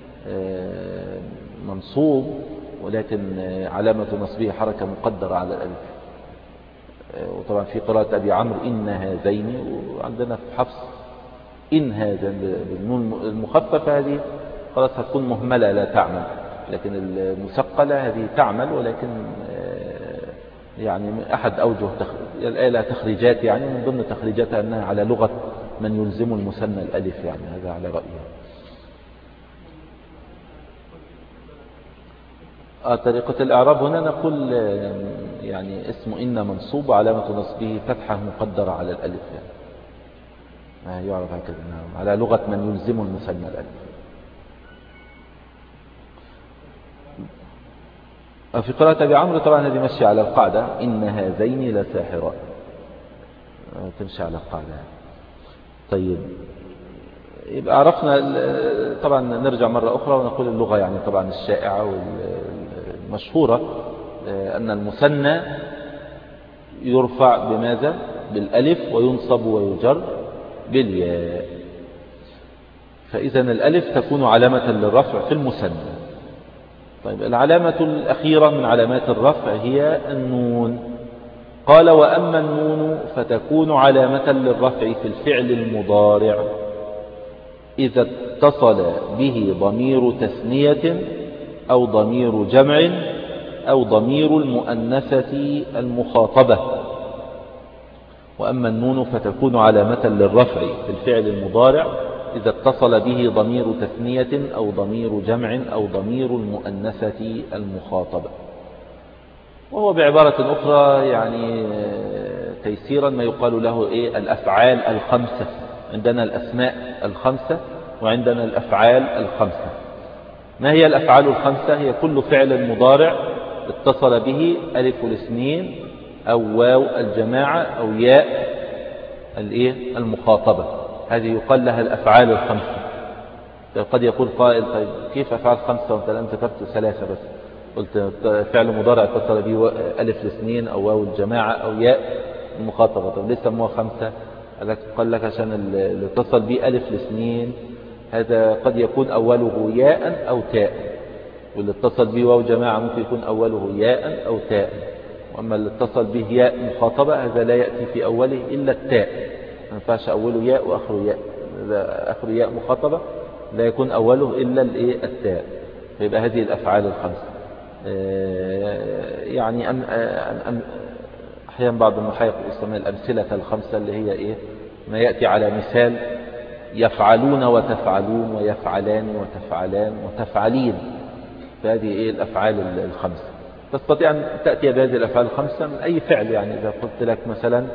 منصوب، ولكن علامة نصبه حركة مقدرة على الألف. وطبعا في قراءة أبي عمرو إن هذين، وعندنا في حفص إن هذان بالنون المخففة. هذه خلاص هتكون مهملة لا تعمل، لكن المثقلة هذه تعمل، ولكن يعني أحد أوجه الآية لها تخريجات، يعني من ضمن تخريجاتها أنها على لغة من يلزم المثنى الألف، يعني هذا على رأيها. طريقة الإعراب هنا نقول يعني اسم إن منصوب وعلامة نصبه فتحة مقدرة على الألف، يعني يعرف هكذا على لغة من يلزم المثنى الألف. في قراءة أبي عمرو طبعا هذه مشي على القاعدة إن هذين لساحران، تمشي على القاعدة. طيب، يبقى عرفنا طبعا نرجع مرة أخرى ونقول اللغة يعني طبعا الشائعة والمشهورة أن المثنى يرفع بماذا؟ بالألف، وينصب ويجر بالياء. فإذا الألف تكون علامة للرفع في المثنى. طيب، العلامة الأخيرة من علامات الرفع هي النون. قال وأما النون فتكون علامة للرفع في الفعل المضارع إذا اتصل به ضمير تثنية أو ضمير جمع أو ضمير المؤنثة المخاطبة. وأما النون فتكون علامة للرفع في الفعل المضارع إذا اتصل به ضمير تثنية أو ضمير جمع أو ضمير المؤنثة المخاطبة. وهو بعبارة أخرى يعني تيسيرا ما يقال له إيه؟ الأفعال الخمسة. عندنا الأسماء الخمسة وعندنا الأفعال الخمسة. ما هي الأفعال الخمسة؟ هي كل فعل مضارع اتصل به ألف الاثنين أو واو الجماعة أو ياء المخاطبة، هذه يقال لها الأفعال الخمسة. قد يقول قائل طيب كيف أفعال خمسة وأنت الآن ذكرت ثلاثة بس؟ قلت فعل مضارع اتصل به ألف الاثنين أو واو الجماعة أو ياء المخاطبة، طيب ليه سموها خمسة؟ قال لك عشان اللي اتصل به ألف الاثنين هذا قد يكون أوله ياء أو تاء، واللي اتصل به واو جماعة ممكن يكون أوله ياء أو تاء، وأما اللي اتصل به ياء مخاطبة هذا لا يأتي في أوله إلا التاء، ما ينفعش أوله ياء وآخره ياء، إذا آخره ياء مخاطبة لا يكون أوله إلا التاء. فيبقى هذه الأفعال الخمسة. يعني أحيانا بعض المحايق يسمى الأمثلة الخمسة اللي هي ما يأتي على مثال يفعلون وتفعلون ويفعلان وتفعلان وتفعلين، فهذه الأفعال الخمسة. تستطيع أن تأتي بهذه الأفعال الخمسة من أي فعل. يعني إذا قلت لك مثلا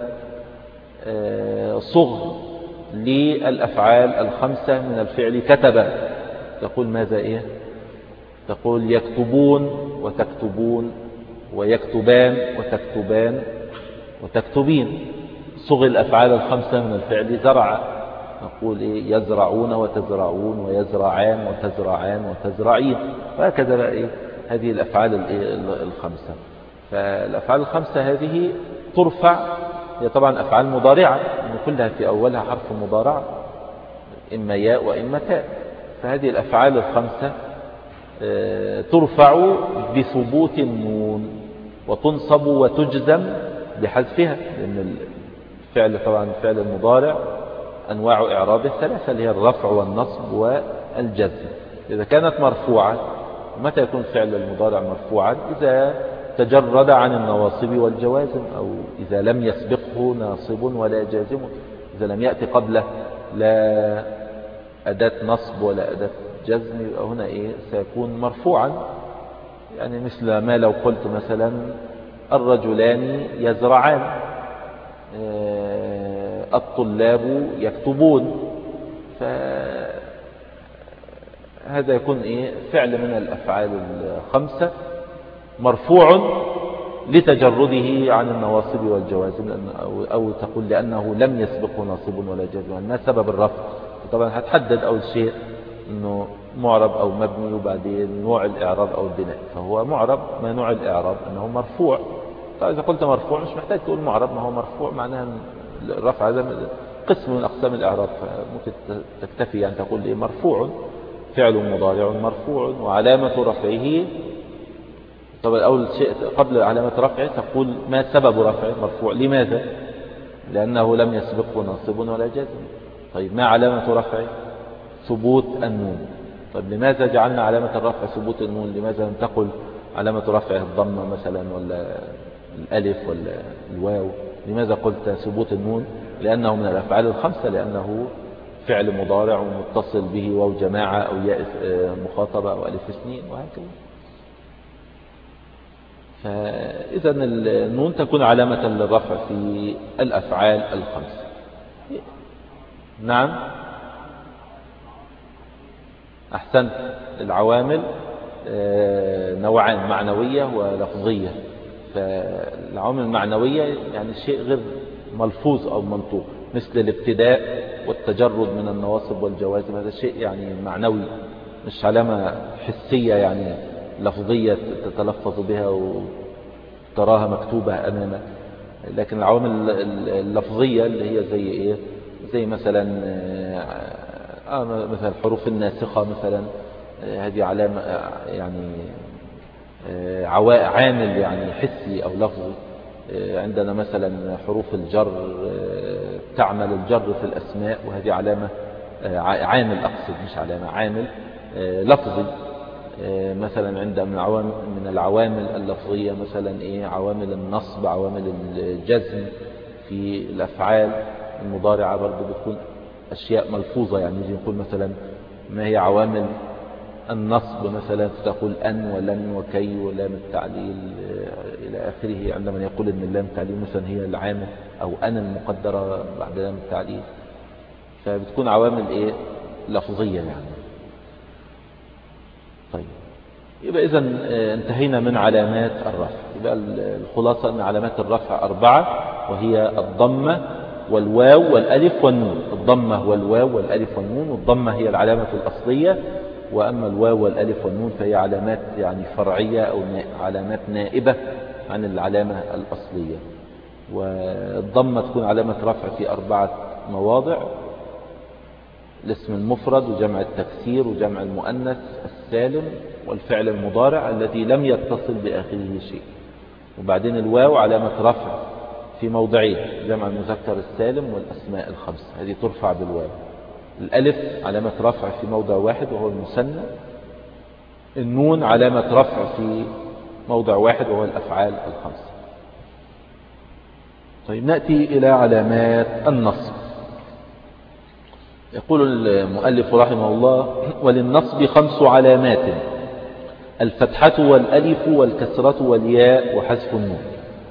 صغ للأفعال الخمسة من الفعل كتب، تقول ماذا تقول يكتبون وتكتبون ويكتبان وتكتبان وتكتبين. صغ الأفعال الخمسة من الفعل زرع، نقول يزرعون وتزرعون ويزرعان وتزرعان وتزرعين، وهكذا بقى هذه الأفعال الخمسة. فالأفعال الخمسة هذه ترفع، هي طبعا أفعال مضارعة إن كلها في أولها حرف مضارع إما ياء وإما تاء، فهذه الأفعال الخمسة ترفع بثبوت النون وتنصب وتجزم بحذفها، لأن الفعل طبعا الفعل المضارع أنواع إعراب الثلاثة اللي هي الرفع والنصب والجزم. إذا كانت مرفوعة، متى يكون الفعل المضارع مرفوعا؟ إذا تجرد عن النواصب والجوازم، أو إذا لم يسبقه ناصب ولا جازم، إذا لم يأتي قبله لا أداة نصب ولا أداة جزم، يبقى هنا سيكون مرفوعا. يعني مثل ما لو قلت مثلا الرجلان يزرعان، الطلاب يكتبون، فهذا يكون فعل من الأفعال الخمسة مرفوع لتجرده عن النواصب والجوازم، أو تقول لأنه لم يسبقه ناصب ولا جازم. ما سبب الرفع؟ طبعا هتحدد أول شيء أنه معرب أو مبني، وبعدين نوع الإعراب أو البناء. فهو معرب، ما نوع الإعراب؟ أنه مرفوع. فإذا قلت مرفوع مش محتاج تقول معرب، ما هو مرفوع معناها الرفع هذا قسم من أقسام الإعراب، فممكن تكتفي أن تقول مرفوع، فعل مضارع مرفوع وعلامة رفعه. طبعا أول شيء قبل علامة رفعه تقول ما سبب رفعه؟ مرفوع. لماذا؟ لأنه لم يسبقه ناصب ولا جازم. طيب ما علامة رفعه؟ ثبوت النون. طيب لماذا جعلنا علامة الرفع ثبوت النون؟ لماذا لم تقل علامة رفعه الضمة مثلا ولا الألف ولا الواو؟ لماذا قلت ثبوت النون؟ لأنه من الأفعال الخمسة، لأنه فعل مضارع ومتصل به واو جماعة أو ياء مخاطبة أو ألف اثنين وهكذا. فإذا النون تكون علامة للرفع في الأفعال الخمسة. نعم أحسنت. العوامل نوعان، معنوية ولفظية. فالعوامل المعنوية يعني شيء غير ملفوظ أو منطوق، مثل الابتداء والتجرد من النواصب والجوازم، هذا شيء يعني معنوي مش علامة حسية يعني لفظية تتلفظ بها وتراها مكتوبة أمامك. لكن العوامل اللفظية اللي هي زي زي مثلا مثلا الحروف الناسخة مثلا، هذه علامة يعني عامل يعني حسي أو لفظي. عندنا مثلا حروف الجر تعمل الجر في الأسماء، وهذه علامة عامل، أقصد مش علامة، عامل لفظي. مثلا عندنا من العوامل اللفظية مثلا عوامل النصب، عوامل الجزم في الأفعال المضارعة برضو بتكون أشياء ملفوظة. يعني نجي نقول مثلا ما هي عوامل النصب؟ مثلا تقول أن ولن وكي ولام التعليل إلى آخره. عندما يقول أن اللام التعليل مثلا هي العامل، أو أن المقدرة بعد لام التعليل. فبتكون عوامل لفظية يعني. طيب يبقى إذن انتهينا من علامات الرفع. يبقى الخلاصة أن علامات الرفع 4، وهي الضمة والواو والألف والنون. الضمة والواو والألف والنون، والضمة هي العلامة الأصلية، وأما الواو والألف والنون فهي علامات يعني فرعية أو علامات نائبة عن العلامة الأصلية. والضمة تكون علامة رفع في 4 مواضع: الاسم المفرد وجمع التكسير وجمع المؤنث السالم والفعل المضارع الذي لم يتصل بآخره شيء. وبعدين الواو علامة رفع في موضعين: جمع المذكر السالم والأسماء الخمسة، هذه ترفع بالواو. الألف علامة رفع في موضع واحد وهو المثنى. النون علامة رفع في موضع واحد وهو الأفعال الخمسة. طيب نأتي إلى علامات النصب. يقول المؤلف رحمه الله: وللنصب 5 علامات: الفتحة والألف والكسرة والياء وحذف النون.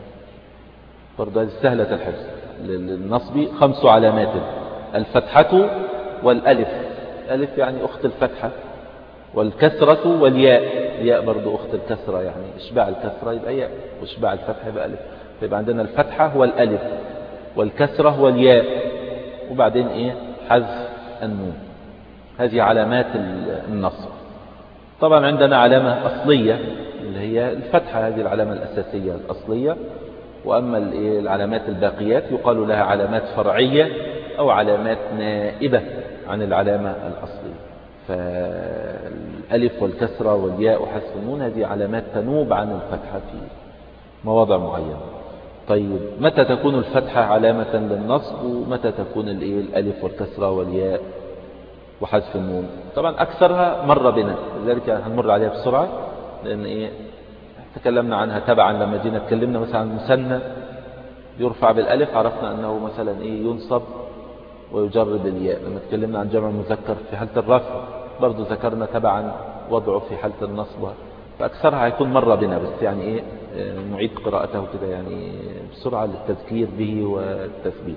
برضه هذه سهلة الحفظ. للنصب 5 علامات: الفتحة والألف، الألف يعني أخت الفتحة، والكسرة والياء، الياء برضه أخت الكسرة، يعني إشباع الكسرة يبقى ياء وإشباع الفتحة يبقى ألف. فيبقى عندنا الفتحة والألف والكسرة والياء، وبعدين حذف النون. هذه علامات النصب. طبعا عندنا علامة أصلية اللي هي الفتحة، هذه العلامة الأساسية الأصلية. وأما العلامات الباقيات يقال لها علامات فرعية أو علامات نائبة عن العلامة الأصلية. فالألف والكسرة والياء وحذف النون هذه علامات تنوب عن الفتحة في مواضع معينة. طيب متى تكون الفتحة علامة للنصب، ومتى تكون الألف والكسرة والياء وحذف النون؟ طبعا أكثرها مر بنا، لذلك هنمر عليها بسرعة، لأن تكلمنا عنها تبعا. لما جينا تكلمنا مثلا عن المثنى يرفع بالألف، عرفنا أنه مثلا ينصب ويجر بالياء. لما تكلمنا عن جمع المذكر في حالة الرفع برضو ذكرنا تبعا وضعه في حالة النصب. فأكثرها هيكون مر بنا، بس يعني نعيد قراءته كده يعني بسرعة للتذكير به والتثبيت.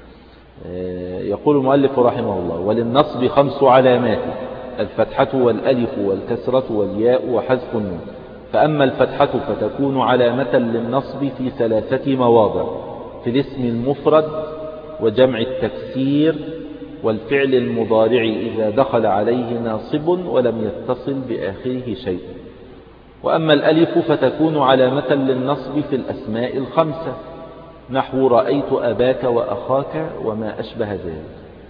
يقول المؤلف رحمه الله: وللنصب 5 علامات: الفتحة والألف والكسرة والياء وحذف النون. فأما الفتحة فتكون علامة للنصب في 3 مواضع: في الاسم المفرد وجمع التكسير والفعل المضارع إذا دخل عليه ناصب ولم يتصل بآخره شيء. وأما الألف فتكون علامة للنصب في الأسماء الخمسة، نحو رأيت أباك وأخاك وما أشبه ذلك.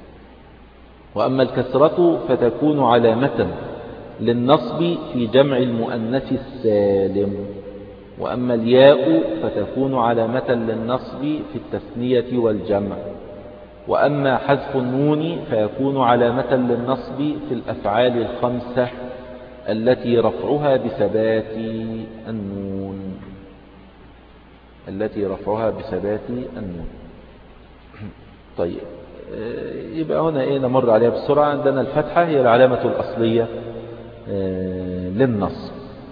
وأما الكسرة فتكون علامة للنصب في جمع المؤنث السالم. وأما الياء فتكون علامة للنصب في التثنية والجمع. وأما حذف النون فيكون علامة للنصب في الأفعال الخمسة التي رفعها بثبات النون، التي رفعها بثبات النون. طيب يبقى هنا نمر عليها بسرعة. عندنا الفتحة هي العلامة الأصلية للنصب.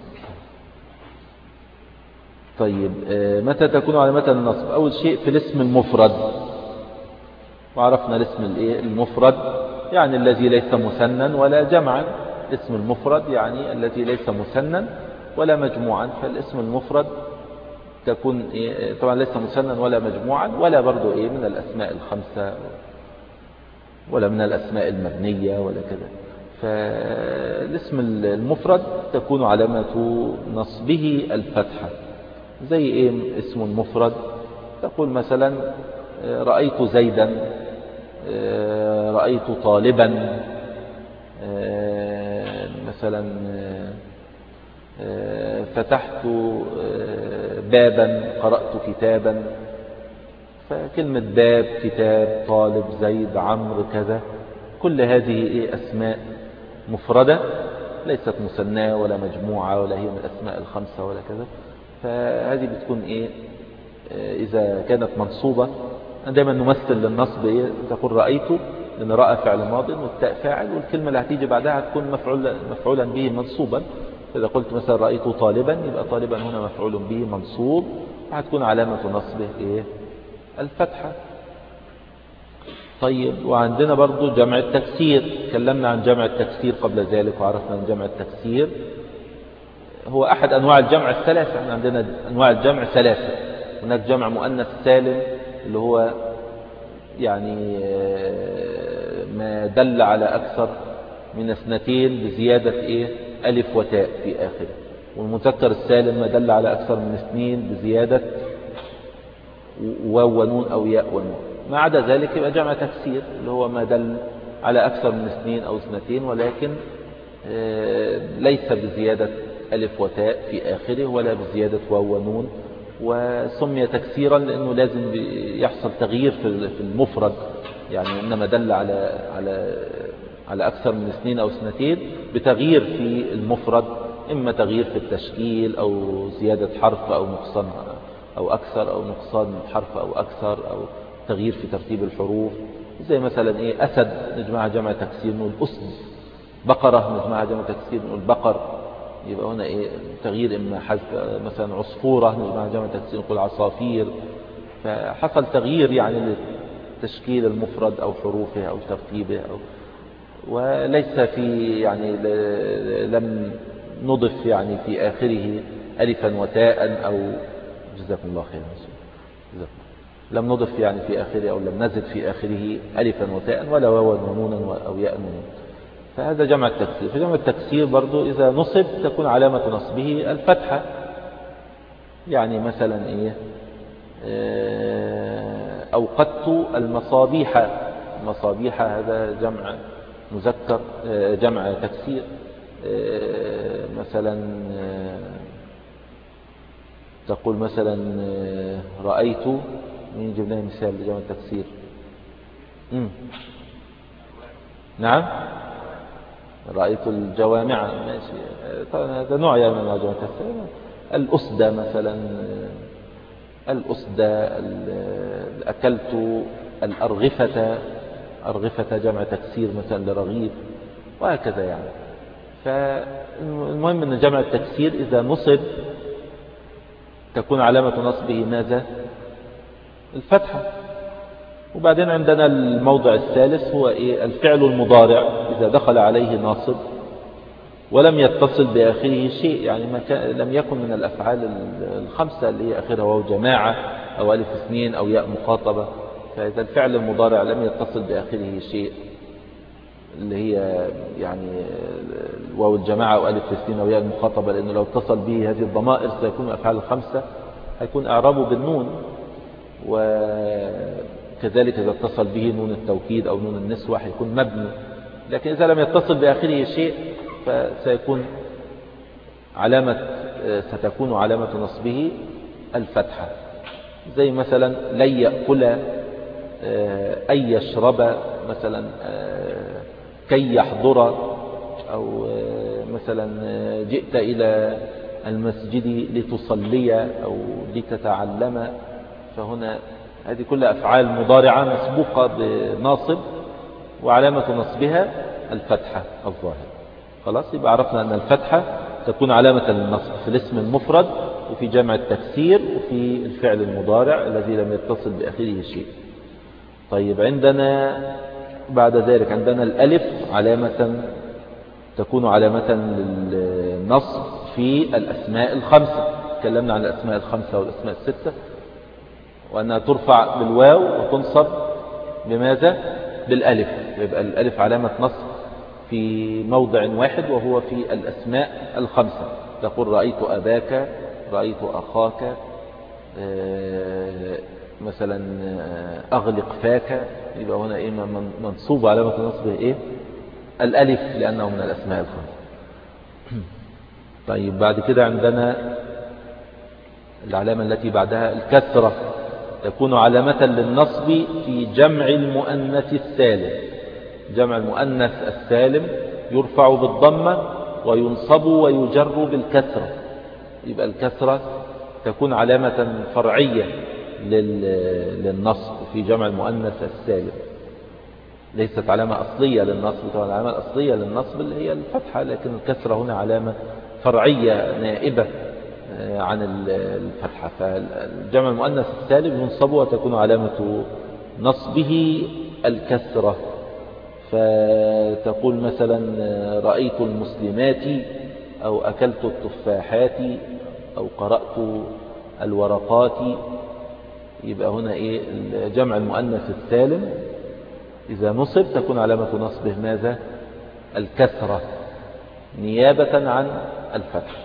طيب متى تكون علامة النصب؟ أول شيء في الاسم المفرد، وعرفنا الاسم المفرد يعني الذي ليس مثنى ولا جمعا. اسم المفرد يعني الذي ليس مثنى ولا مجموعا. فالاسم المفرد تكون طبعا ليس مثنى ولا مجموعا، ولا برضو من الأسماء الخمسة، ولا من الأسماء المبنية ولا كذا. فالاسم المفرد تكون علامة نصبه الفتحة. زي اسم المفرد تقول مثلا رأيت زيدا، رأيت طالبا، مثلا فتحت بابا، قرأت كتابا. فكلمة باب، كتاب، طالب، زيد، عمرو، كذا، كل هذه أسماء مفردة ليست مثناة ولا مجموعة ولا هي من الأسماء الخمسة ولا كذا. فهذه بتكون إذا كانت منصوبة. دائما نمثل للنصب تقول رأيت، لأن رأى فعل ماض والتاء فاعل، والكلمة اللي هتيجي بعدها هتكون مفعولا به منصوبا. إذا قلت مثلا رأيت طالبا يبقى طالبا هنا مفعول به منصوب، وهتكون علامة نصبه الفتحة. طيب وعندنا برضو جمع التكسير. تكلمنا عن جمع التكسير قبل ذلك وعرفنا أن جمع التكسير هو أحد أنواع الجمع الثلاثة. احنا عندنا أنواع الجمع ثلاثة. هناك جمع مؤنث سالم اللي هو يعني ما دل على أكثر من اثنتين بزيادة ألف وتاء في آخره. والمذكر السالم ما دل على أكثر من اثنين بزيادة واو ونون أو ياء ونون. ما عدا ذلك يبقى جمع تكسير اللي هو ما دل على أكثر من اثنين أو اثنتين ولكن ليس بزيادة ألف وتاء في آخره ولا بزيادة واو ونون. وسمي تكسيرا لأنه لازم يحصل تغيير في المفرد، يعني إنما دل على أكثر من اثنين أو اثنتين بتغيير في المفرد، إما تغيير في التشكيل أو زيادة حرف أو نقصان أو أكثر أو نقصان حرف أو أكثر أو تغيير في ترتيب الحروف. زي مثلا أسد نجمعها جمع تكسير نقول أسد، بقرة نجمعها جمع تكسير نقول بقر. يبقى هنا تغيير إما حذف، مثلا عصفورة نجمعها جمع تكسير نقول عصافير. فحصل تغيير يعني لتشكيل المفرد أو حروفه أو ترتيبه وليس في يعني لم نضف يعني في آخره ألفا وتاء أو جزاكم الله خيرا لم نضف يعني في آخره أو لم نزد في آخره ألفا وتاء ولا واوا ونونا أو ياء ونون. فهذا جمع التكسير. في جمع التكسير برضو إذا نصب تكون علامة نصبه الفتحة. يعني مثلا أوقدت المصابيح. المصابيح هذا جمع مذكر جمع تكسير. مثلا تقول مثلا رأيت، مين جبنا مثال لجمع التكسير؟ نعم رأيت الجوامع، ماشي. طبعا هذا نوع يعني من جمع التكسير. الأسدى مثلا، الأسدى. أكلت الأرغفة، أرغفة جمع تكسير مثلا لرغيف، وهكذا يعني. فالمهم أن جمع التكسير إذا نصب تكون علامة نصبه ماذا؟ الفتحة. وبعدين عندنا الموضع الثالث هو الفعل المضارع إذا دخل عليه ناصب ولم يتصل بآخره شيء، يعني لم يكن من الأفعال الخمسة اللي هي آخرها واو جماعة أو ألف اثنين أو ياء مخاطبة. فإذا الفعل المضارع لم يتصل بآخره شيء اللي هي يعني واو الجماعة أو ألف اثنين أو ياء المخاطبة، لأنه لو اتصل به هذه الضمائر سيكون الأفعال الخمسة هيكون إعرابه بالنون. وكذلك إذا اتصل به نون التوكيد أو نون النسوة هيكون مبني. لكن إذا لم يتصل بآخره شيء فسيكون ستكون علامة نصبه الفتحة. زي مثلا لن يأكل، أن يشرب مثلا، كي يحضر، أو مثلا جئت إلى المسجد لتصلي أو لتتعلم. فهنا هذه كلها أفعال مضارعة مسبوقة بناصب وعلامة نصبها الفتحة الظاهرة. خلاص يبقى عرفنا أن الفتحة تكون علامة النصب في الاسم المفرد وفي جمع التكسير وفي الفعل المضارع الذي لم يتصل بآخره شيء. طيب عندنا بعد ذلك عندنا الألف تكون علامة للنصب في الأسماء الخمسة. تكلمنا عن الأسماء الخمسة والأسماء الستة وأنها ترفع بالواو وتنصب بماذا؟ بالألف. يبقى الألف علامة نصب في موضع واحد وهو في الأسماء الخمسة. تقول رأيت أباك، رأيت أخاك، مثلا أغلق فاك. يبقى هنا منصوب علامة نصبه الألف لأنه من الأسماء الخمسة. طيب بعد كده عندنا العلامة التي بعدها الكسرة، تكون علامة للنصب في جمع المؤنث السالم. جمع المؤنث السالم يرفع بالضمة وينصب ويجر بالكسرة. يبقى الكسرة تكون علامة فرعية للنصب في جمع المؤنث السالم، ليست علامة أصلية للنصب. طبعا العلامة الأصلية للنصب اللي هي الفتحة، لكن الكسرة هنا علامة فرعية نائبة عن الفتحة. فالجمع المؤنث السالم ينصب وتكون علامة نصبه الكسرة، فتقول مثلا رأيت المسلمات أو أكلت التفاحات أو قرأت الورقات. يبقى هنا جمع المؤنث السالم إذا نصب تكون علامة نصبه ماذا؟ الكسرة نيابة عن الفتح.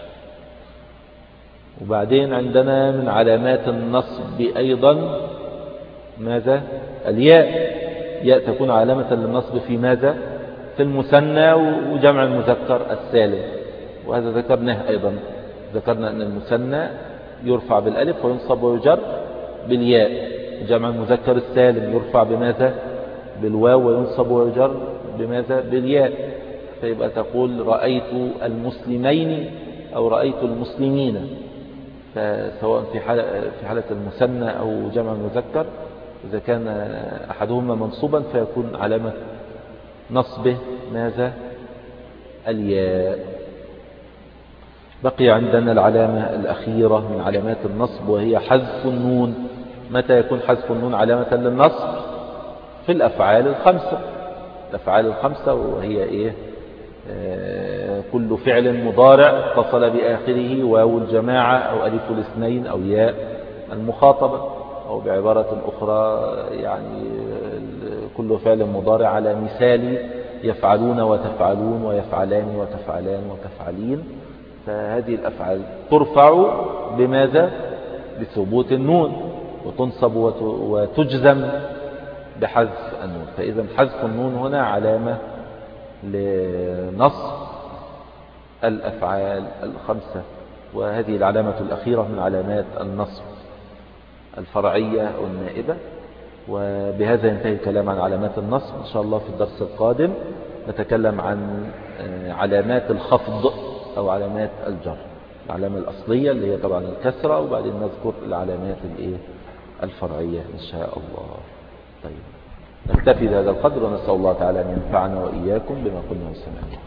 وبعدين عندنا من علامات النصب أيضا ماذا؟ الياء. ياء تكون علامة للنصب في ماذا؟ في المثنى وجمع المذكر السالم، وهذا ذكرناه أيضا. ذكرنا أن المثنى يرفع بالألف وينصب ويجر بالياء، جمع المذكر السالم يرفع بماذا؟ بالواو وينصب ويجر بماذا؟ بالياء. فيبقى تقول رأيت المسلمين أو رأيت المسلمين، فسواء في حالة المثنى أو جمع المذكر إذا كان أحدهما منصوبا فيكون علامة نصبه ماذا؟ الياء. بقي عندنا العلامة الأخيرة من علامات النصب وهي حذف النون. متى يكون حذف النون علامة للنصب؟ في الأفعال الخمسة. الأفعال الخمسة وهي كل فعل مضارع اتصل بآخره واو الجماعة أو ألف الاثنين أو ياء المخاطبة، أو بعبارة أخرى كل فعل مضارع على مثال يفعلون وتفعلون ويفعلان وتفعلان وتفعلين. فهذه الأفعال ترفع بماذا؟ بثبوت النون، وتنصب وتجزم بحذف النون. فإذا حذف النون هنا علامة لنصب الأفعال الخمسة. وهذه العلامة الأخيرة من علامات النصب الفرعية أو النائبة. وبهذا ينتهي الكلام عن علامات النصب. إن شاء الله في الدرس القادم نتكلم عن علامات الخفض أو علامات الجر، العلامة الأصلية اللي هي طبعا الكسرة، وبعدين نذكر العلامات الفرعية إن شاء الله. طيب نكتفي بهذا القدر، ونسأل الله تعالى أن ينفعنا وإياكم بما قلنا وسمعنا.